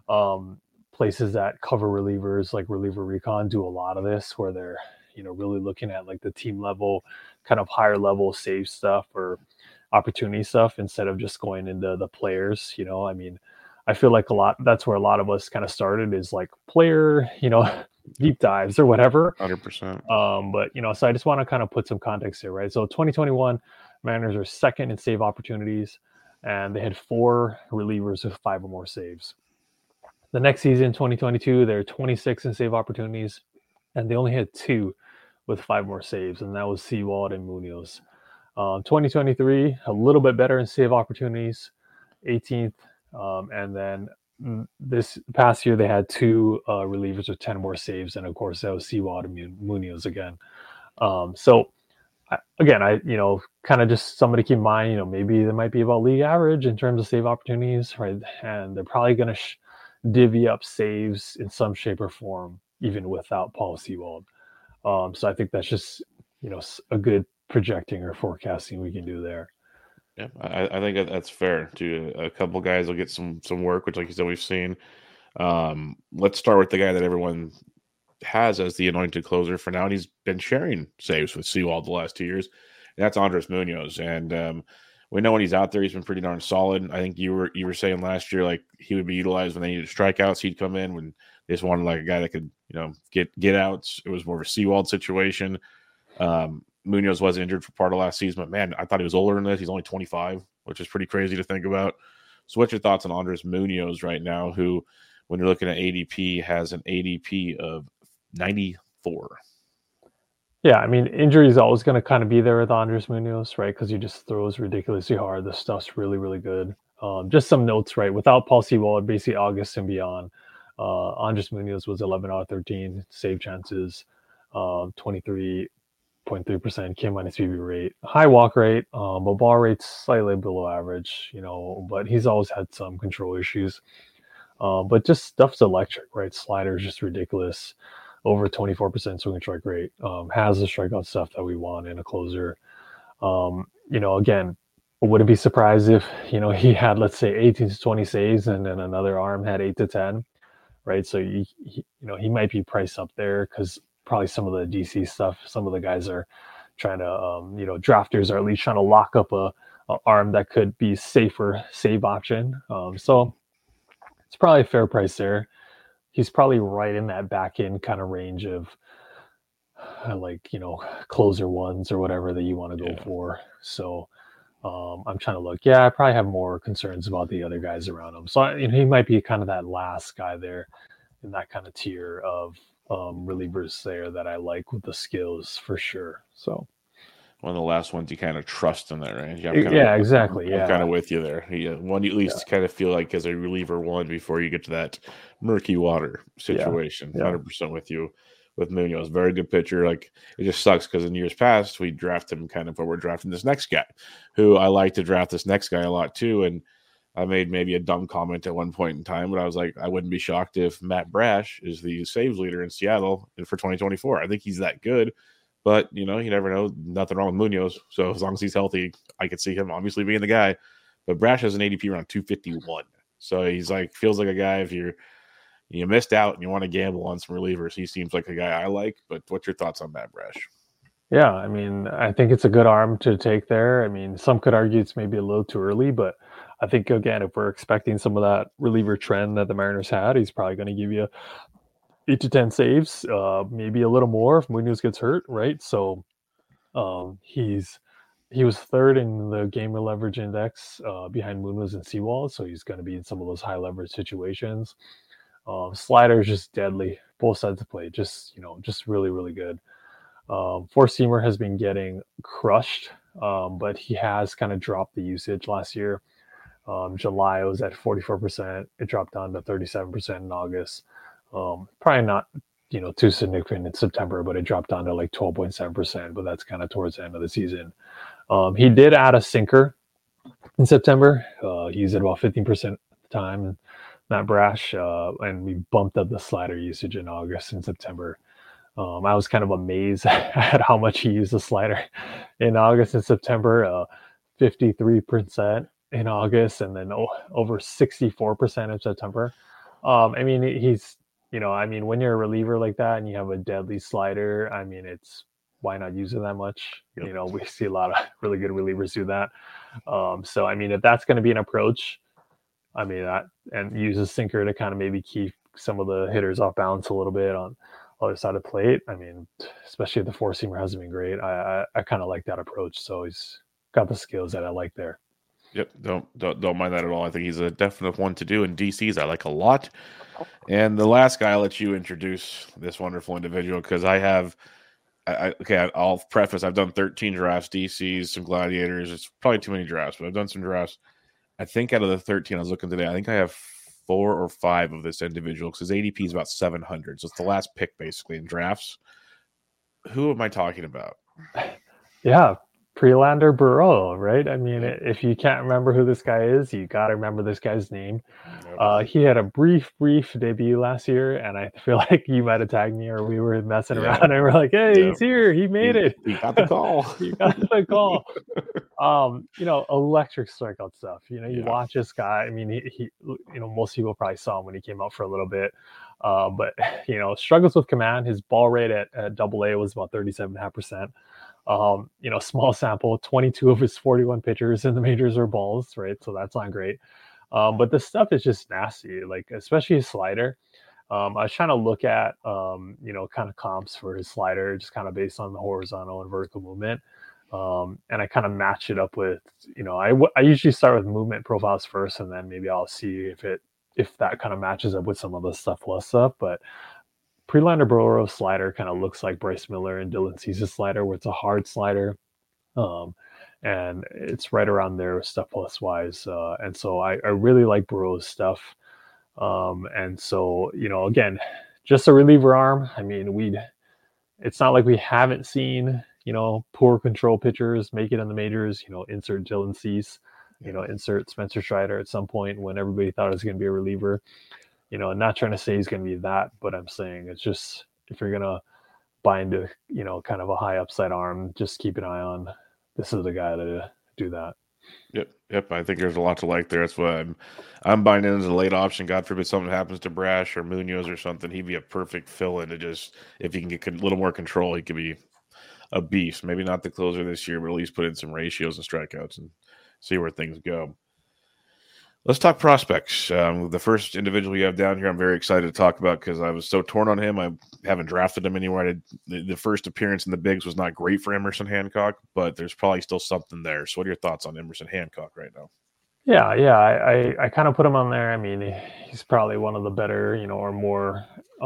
places that cover relievers, like Reliever Recon, do a lot of this, where they're really looking at like the team level, kind of higher level save stuff or opportunity stuff instead of just going into the players. I mean, I feel like that's where a lot of us kind of started, is like player, deep dives or whatever. 100%. But so I just want to kind of put some context here, right? So 2021, Mariners are second in save opportunities, and they had 4 relievers with 5 or more saves. The next season, 2022, they're 26 in save opportunities, and they only had 2 with 5 more saves, and that was Sewald and Munoz. 2023, a little bit better in save opportunities, 18th, and then this past year they had 2 relievers with 10 more saves, and of course that was Sewald and Munoz again. So again, I kind of just somebody keep in mind, maybe they might be about league average in terms of save opportunities, right? And they're probably going to divvy up saves in some shape or form, even without Paul Sewald. So I think that's just a good projecting or forecasting we can do there. Yeah, I think that's fair. To a couple guys will get some work, which, like you said, we've seen. Let's start with the guy that everyone has as the anointed closer for now, and he's been sharing saves with Sewald the last 2 years. And that's Andres Munoz, and we know when he's out there, he's been pretty darn solid. I think you were saying last year like he would be utilized when they needed strikeouts. He'd come in when they just wanted like a guy that could get outs. It was more of a Sewald situation. Munoz was injured for part of last season, but man, I thought he was older than this. He's only 25, which is pretty crazy to think about. So, what's your thoughts on Andres Munoz right now, who, when you're looking at ADP, has an ADP of 94? Yeah, I mean, injury is always going to kind of be there with Andres Munoz, right? Because he just throws ridiculously hard. The stuff's really, really good. Just some notes, right? Without Paul Sewald, basically August and beyond, Andres Munoz was 11 out of 13 save chances, 23.3% K minus BB rate, high walk rate, but ball rate's slightly below average, but he's always had some control issues. But just stuff's electric, right? Slider's just ridiculous. Over 24% swing and strike rate, has the strikeout stuff that we want in a closer. Again, I wouldn't be surprised if, he had, let's say, 18 to 20 saves and then another arm had 8 to 10, right? So, he might be priced up there because probably some of the DC stuff, some of the guys are trying to drafters are at least trying to lock up a arm that could be safer save option. So it's probably a fair price there. He's probably right in that back end kind of range of closer ones or whatever that you want to go for. So I'm trying to look. Yeah, I probably have more concerns about the other guys around him. So he might be kind of that last guy there in that kind of tier of relievers there that I like with the skills for sure. So one of the last ones you kind of trust in that range. Exactly. I'm kind of with you there. One you at least kind of feel like as a reliever one before you get to that murky water situation. 100% with you. With Munoz, very good pitcher. Like, it just sucks because in years past we draft him kind of where we're drafting this next guy, who I like to draft this next guy a lot too. And I made maybe a dumb comment at one point in time, but I was like, I wouldn't be shocked if Matt Brash is the saves leader in Seattle for 2024. I think he's that good, but you never know. Nothing wrong with Munoz, so as long as he's healthy, I could see him obviously being the guy. But Brash has an ADP around 251, so he's feels like a guy if you missed out and you want to gamble on some relievers. He seems like a guy I like, but what's your thoughts on Matt Brash? Yeah, I mean, I think it's a good arm to take there. I mean, some could argue it's maybe a little too early, but I think, again, if we're expecting some of that reliever trend that the Mariners had, he's probably going to give you 8 to 10 saves, maybe a little more if Munoz gets hurt, right? So he was third in the gamer leverage index behind Munoz and Sewald, so he's going to be in some of those high leverage situations. Slider is just deadly, both sides of play, just really, really good. Four-seamer has been getting crushed, but he has kind of dropped the usage last year. July it was at 44%. It dropped down to 37% in August. Probably not, too significant in September, but it dropped down to like 12.7%, but that's kind of towards the end of the season. He did add a sinker in September. He used it about 15% of the time. Matt Brash, and we bumped up the slider usage in August and September. I was kind of amazed at how much he used the slider in August and September, 53% in August, and then over 64% in September. I mean, when you're a reliever like that and you have a deadly slider, I mean, why not use it that much? Yep. We see a lot of really good relievers do that. So, I mean, if that's going to be an approach, and use a sinker to kind of maybe keep some of the hitters off balance a little bit on the other side of the plate. I mean, especially if the four-seamer hasn't been great. I kind of like that approach. So he's got the skills that I like there. Yep, don't mind that at all. I think he's a definite one to do in DCs. I like a lot. And the last guy, I'll let you introduce this wonderful individual because I'll preface. I've done 13 drafts, DCs, some gladiators. It's probably too many drafts, but I've done some drafts. I think out of the 13 I was looking today, I think I have 4 or 5 of this individual because his ADP is about 700. So it's the last pick basically in drafts. Who am I talking about? Yeah, Prelander Berroa, right? I mean, if you can't remember who this guy is, you got to remember this guy's name. He had a brief debut last year, and I feel like you might have tagged me or we were messing around and we're like, hey, he's here. He made it. He got the call. Electric strikeout stuff. You watch this guy. I mean, he most people probably saw him when he came out for a little bit. But struggles with command. His ball rate at AA was about 37.5%. Small sample, 22 of his 41 pitchers in the majors are balls, right? So that's not great. But this stuff is just nasty, like especially his slider. I was trying to look at, kind of comps for his slider, just kind of based on the horizontal and vertical movement. And I kind of match it up with, I usually start with movement profiles first, and then maybe I'll see if that kind of matches up with some of the stuff less stuff. But Prelander Berroa slider kind of looks like Bryce Miller and Dylan Cease's slider, where it's a hard slider. And it's right around there with stuff plus wise. And so I really like Berroa's stuff. And so, again, just a reliever arm. I mean, it's not like we haven't seen, poor control pitchers make it in the majors, insert Dylan Cease, insert Spencer Strider at some point when everybody thought it was going to be a reliever. I'm not trying to say he's going to be that, but I'm saying it's just, if you're going to buy into, kind of a high upside arm, just keep an eye on, this is the guy to do that. Yep. I think there's a lot to like there. That's why I'm buying in as a late option. God forbid something happens to Brash or Munoz or something. He'd be a perfect fill-in to just, if he can get a little more control, he could be a beast. Maybe not the closer this year, but at least put in some ratios and strikeouts and see where things go. Let's talk prospects. The first individual you have down here, I'm very excited to talk about because I was so torn on him. I haven't drafted him anywhere. The first appearance in the bigs was not great for Emerson Hancock, but there's probably still something there. So what are your thoughts on Emerson Hancock right now? Yeah, I kind of put him on there. I mean, he's probably one of the better, or more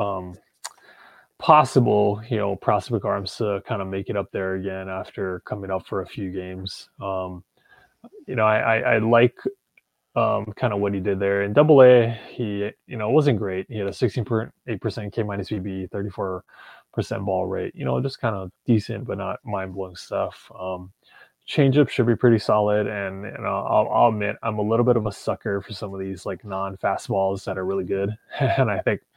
possible, prospect arms to kind of make it up there again after coming up for a few games. I like kind of what he did there. In AA, he, wasn't great. He had a 16.8% K minus BB, 34% ball rate, just kind of decent, but not mind-blowing stuff. Changeup should be pretty solid, and I'll admit I'm a little bit of a sucker for some of these like non-fastballs that are really good, and I think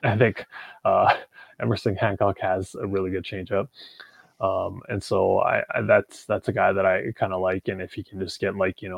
Emerson Hancock has a really good changeup, and so that's a guy that I kind of like, and if he can just get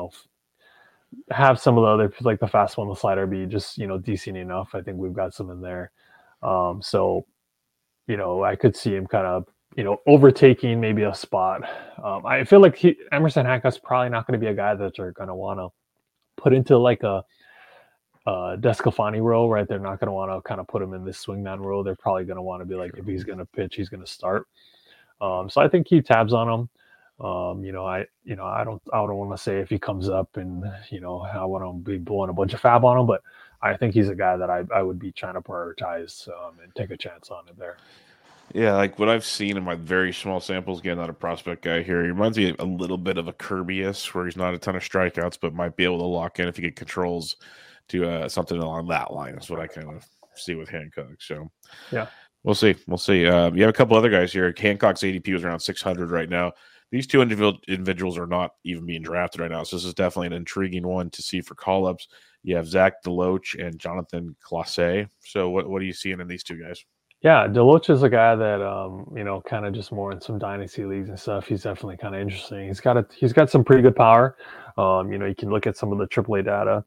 have some of the other like the fastball and the slider be just decent enough, I think we've got some in there, so I could see him kind of overtaking maybe a spot. I feel like Emerson Hancock's probably not going to be a guy that you're going to want to put into like a Descalfani role, right? They're not going to want to kind of put him in this swingman role. They're probably going to want to be like, if he's going to pitch, he's going to start. So I think keep tabs on him. I don't want to say if he comes up and I want to be blowing a bunch of fab on him, but I think he's a guy that I would be trying to prioritize and take a chance on it there. Yeah, like what I've seen in my very small samples, again, not a prospect guy here. He reminds me a little bit of a Kirby-ish, where he's not a ton of strikeouts, but might be able to lock in if he get controls to something along that line. That's what I kind of see with Hancock. So, yeah, we'll see. You have a couple other guys here. Hancock's ADP was around 600 right now. These two individuals are not even being drafted right now, so this is definitely an intriguing one to see for call-ups. You have Zach DeLoach and Jonathan Clase. So, what are you seeing in these two guys? Yeah, DeLoach is a guy that kind of just more in some dynasty leagues and stuff. He's definitely kind of interesting. He's got some pretty good power. You can look at some of the AAA data.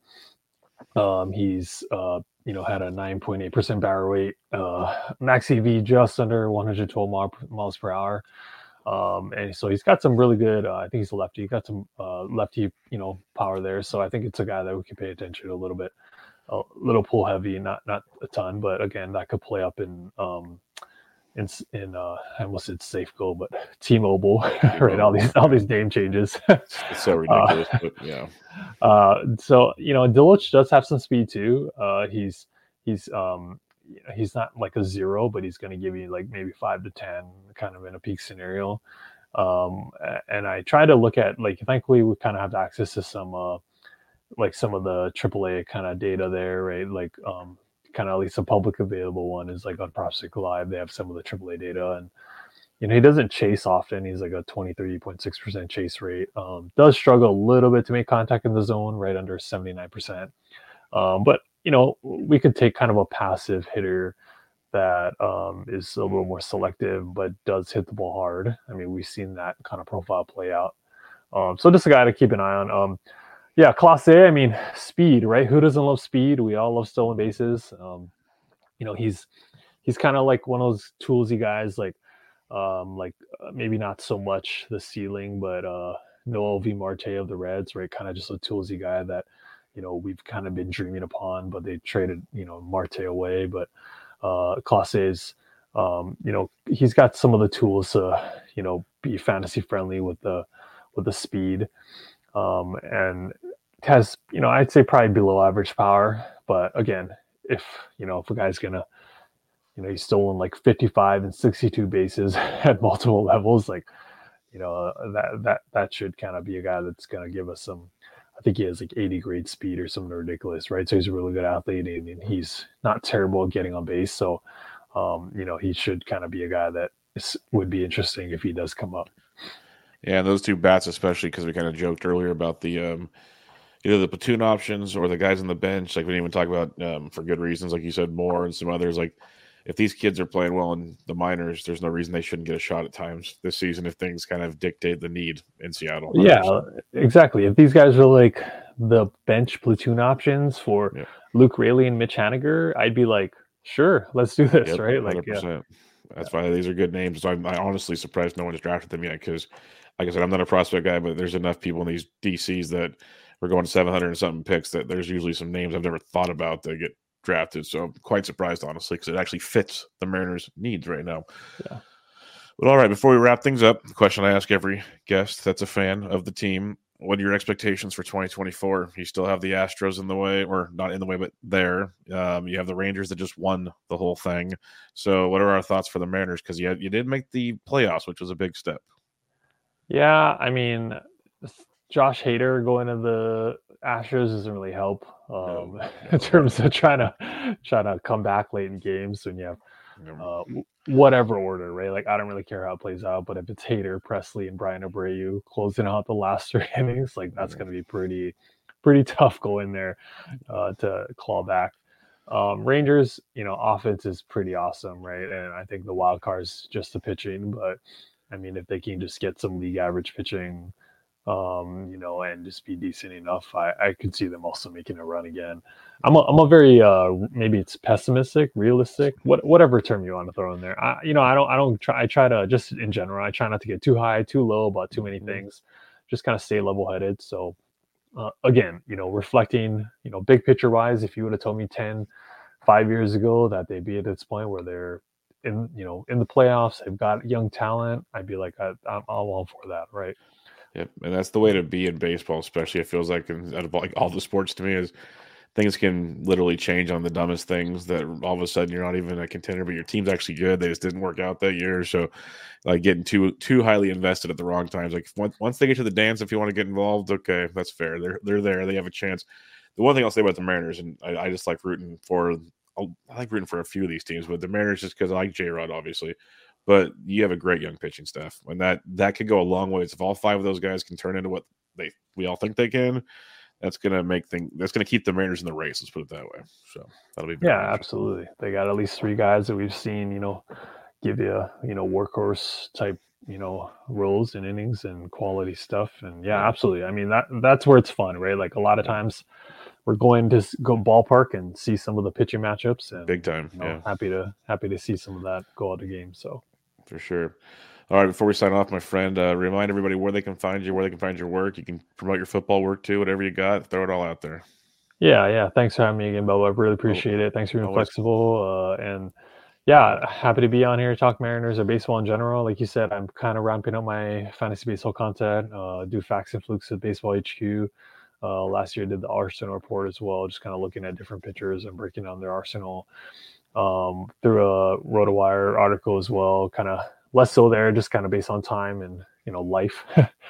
He's had a 9.8% barrel rate, max EV just under 112 miles per hour. And so he's got some really good. I think he's a lefty. He got some lefty power there. So I think it's a guy that we can pay attention to a little bit. A little pull heavy, not a ton, but again, that could play up in I almost said Safe Go, but T-Mobile, right? All these name changes. It's so ridiculous, but yeah. So DeLoach does have some speed too. He's not like a 0, but he's going to give you like maybe 5 to 10, kind of in a peak scenario. And I try to look at thankfully we kind of have access to some of the AAA kind of data there, right? Kind of at least a public available one is like on Prospect Live. They have some of the AAA data, and he doesn't chase often. He's like a 23.6% chase rate. Does struggle a little bit to make contact in the zone, right under 79%. But we could take kind of a passive hitter that is a little more selective, but does hit the ball hard. I mean, we've seen that kind of profile play out. So just a guy to keep an eye on. Yeah, Clase, I mean, speed, right? Who doesn't love speed? We all love stolen bases. He's kind of like one of those toolsy guys, maybe not so much the ceiling, but Noel V. Marte of the Reds, right? Kind of just a toolsy guy that, we've kind of been dreaming upon, but they traded, Marte away. But Clase is, he's got some of the tools to, be fantasy friendly with the speed. And has, I'd say probably below average power, but again, if a guy's gonna, he's stolen like 55 and 62 bases at multiple levels, that should kind of be a guy that's going to give us some. I think he has like 80 grade speed or something ridiculous, right? So he's a really good athlete, and he's not terrible at getting on base. So, he should kind of be a guy that would be interesting if he does come up. Yeah, those two bats, especially because we kind of joked earlier about the either the platoon options or the guys on the bench. Like we didn't even talk about for good reasons, like you said, Moore and some others. Like if these kids are playing well in the minors, there's no reason they shouldn't get a shot at times this season if things kind of dictate the need in Seattle. 100%. Yeah, exactly. If these guys are like the bench platoon options for Luke Raley and Mitch Haniger, I'd be like, sure, let's do this, right? Like, 100%. That's why these are good names. So I'm honestly surprised no one's drafted them yet because, like I said, I'm not a prospect guy, but there's enough people in these DCs that we're going 700 and something picks that there's usually some names I've never thought about that get drafted. So I'm quite surprised, honestly, because it actually fits the Mariners' needs right now. Yeah. But all right, before we wrap things up, the question I ask every guest that's a fan of the team: what are your expectations for 2024? You still have the Astros in the way, or not in the way, but there. You have the Rangers that just won the whole thing. So what are our thoughts for the Mariners? Because you did make the playoffs, which was a big step. Yeah, I mean, Josh Hader going to the Astros doesn't really help in terms of trying to come back late in games when you have whatever order, right? Like, I don't really care how it plays out, but if it's Hader, Presley, and Brian Abreu closing out the last 3 innings, like that's going to be pretty tough going there to claw back. Rangers, offense is pretty awesome, right? And I think the wild card is just the pitching, but I mean, if they can just get some league average pitching, and just be decent enough, I could see them also making a run again. I'm a very maybe it's pessimistic, realistic, whatever term you want to throw in there. I try to just in general, I try not to get too high, too low about too many things, just kind of stay level headed. So again, reflecting, big picture wise, if you would have told me 5 years ago that they'd be at this point where they're in the playoffs, they've got young talent, I'd be like, I'm all for that, right? Yep, and that's the way to be in baseball, especially it feels like out of like all the sports to me is things can literally change on the dumbest things that all of a sudden you're not even a contender, but your team's actually good. They just didn't work out that year. So like getting too highly invested at the wrong times. Like once they get to the dance, if you want to get involved, okay, that's fair. They're there. They have a chance. The one thing I'll say about the Mariners, and I just like rooting for a few of these teams, but the Mariners just because I like J-Rod, obviously. But you have a great young pitching staff, and that could go a long ways. If all 5 of those guys can turn into what we all think they can, that's gonna keep the Mariners in the race. Let's put it that way. So that'll be absolutely. They got at least 3 guys that we've seen, give you workhorse type, roles and innings and quality stuff. And yeah, absolutely. I mean that's where it's fun, right? Like a lot of times we're going to go ballpark and see some of the pitching matchups, and big time. Happy to see some of that go out of game. So. For sure. All right, before we sign off, my friend, remind everybody where they can find you, where they can find your work. You can promote your football work too, whatever you got. Throw it all out there. Yeah. Thanks for having me again, Bubba. I really appreciate it. Thanks for being flexible. And yeah, happy to be on here, talk Mariners or baseball in general. Like you said, I'm kind of ramping up my fantasy baseball content, do facts and flukes at Baseball HQ. Last year I did the Arsenal report as well, just kind of looking at different pitchers and breaking down their arsenal through a RotoWire article as well, kind of less so there, just kind of based on time and life.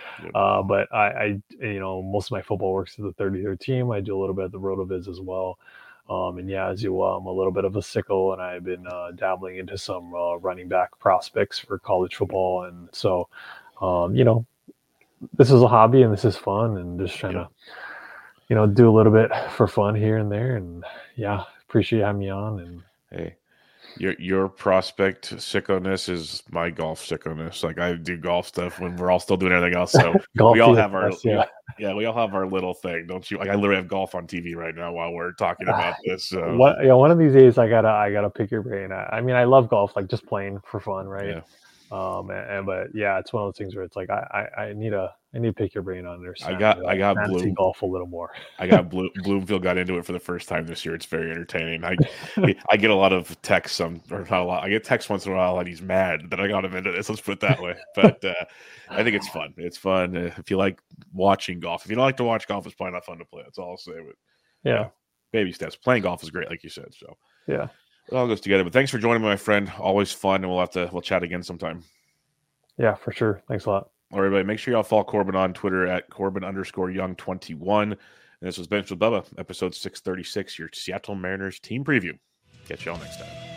But I most of my football works at the 33rd team. I do a little bit at the RotoViz as well. And yeah, as you I'm a little bit of a sicko, and I've been dabbling into some running back prospects for college football. And so, this is a hobby and this is fun, and just trying to, do a little bit for fun here and there. And yeah, appreciate having me on. And hey, your prospect sickoness is my golf sickoness. Like I do golf stuff when we're all still doing everything else. So we all have our we all have our little thing, don't you? Like I literally have golf on TV right now while we're talking about this. So. One of these days I gotta pick your brain. I mean, I love golf, like just playing for fun, right? Yeah. But yeah, it's one of those things where it's like I need to pick your brain on there. I got Bloom golf a little more. I got Bloomfield got into it for the first time this year. It's very entertaining. I get a lot of texts or not a lot. I get texts once in a while and he's mad that I got him into this. Let's put it that way. But I think it's fun. It's fun if you like watching golf. If you don't like to watch golf, it's probably not fun to play. That's all I'll say. But yeah, baby steps. Playing golf is great, like you said. So yeah. It all goes together. But thanks for joining me, my friend. Always fun, and we'll chat again sometime. Yeah, for sure. Thanks a lot. All right, everybody. Make sure y'all follow Corbin on Twitter at Corbin_Young21. And this was Bench with Bubba, episode 636, your Seattle Mariners team preview. Catch y'all next time.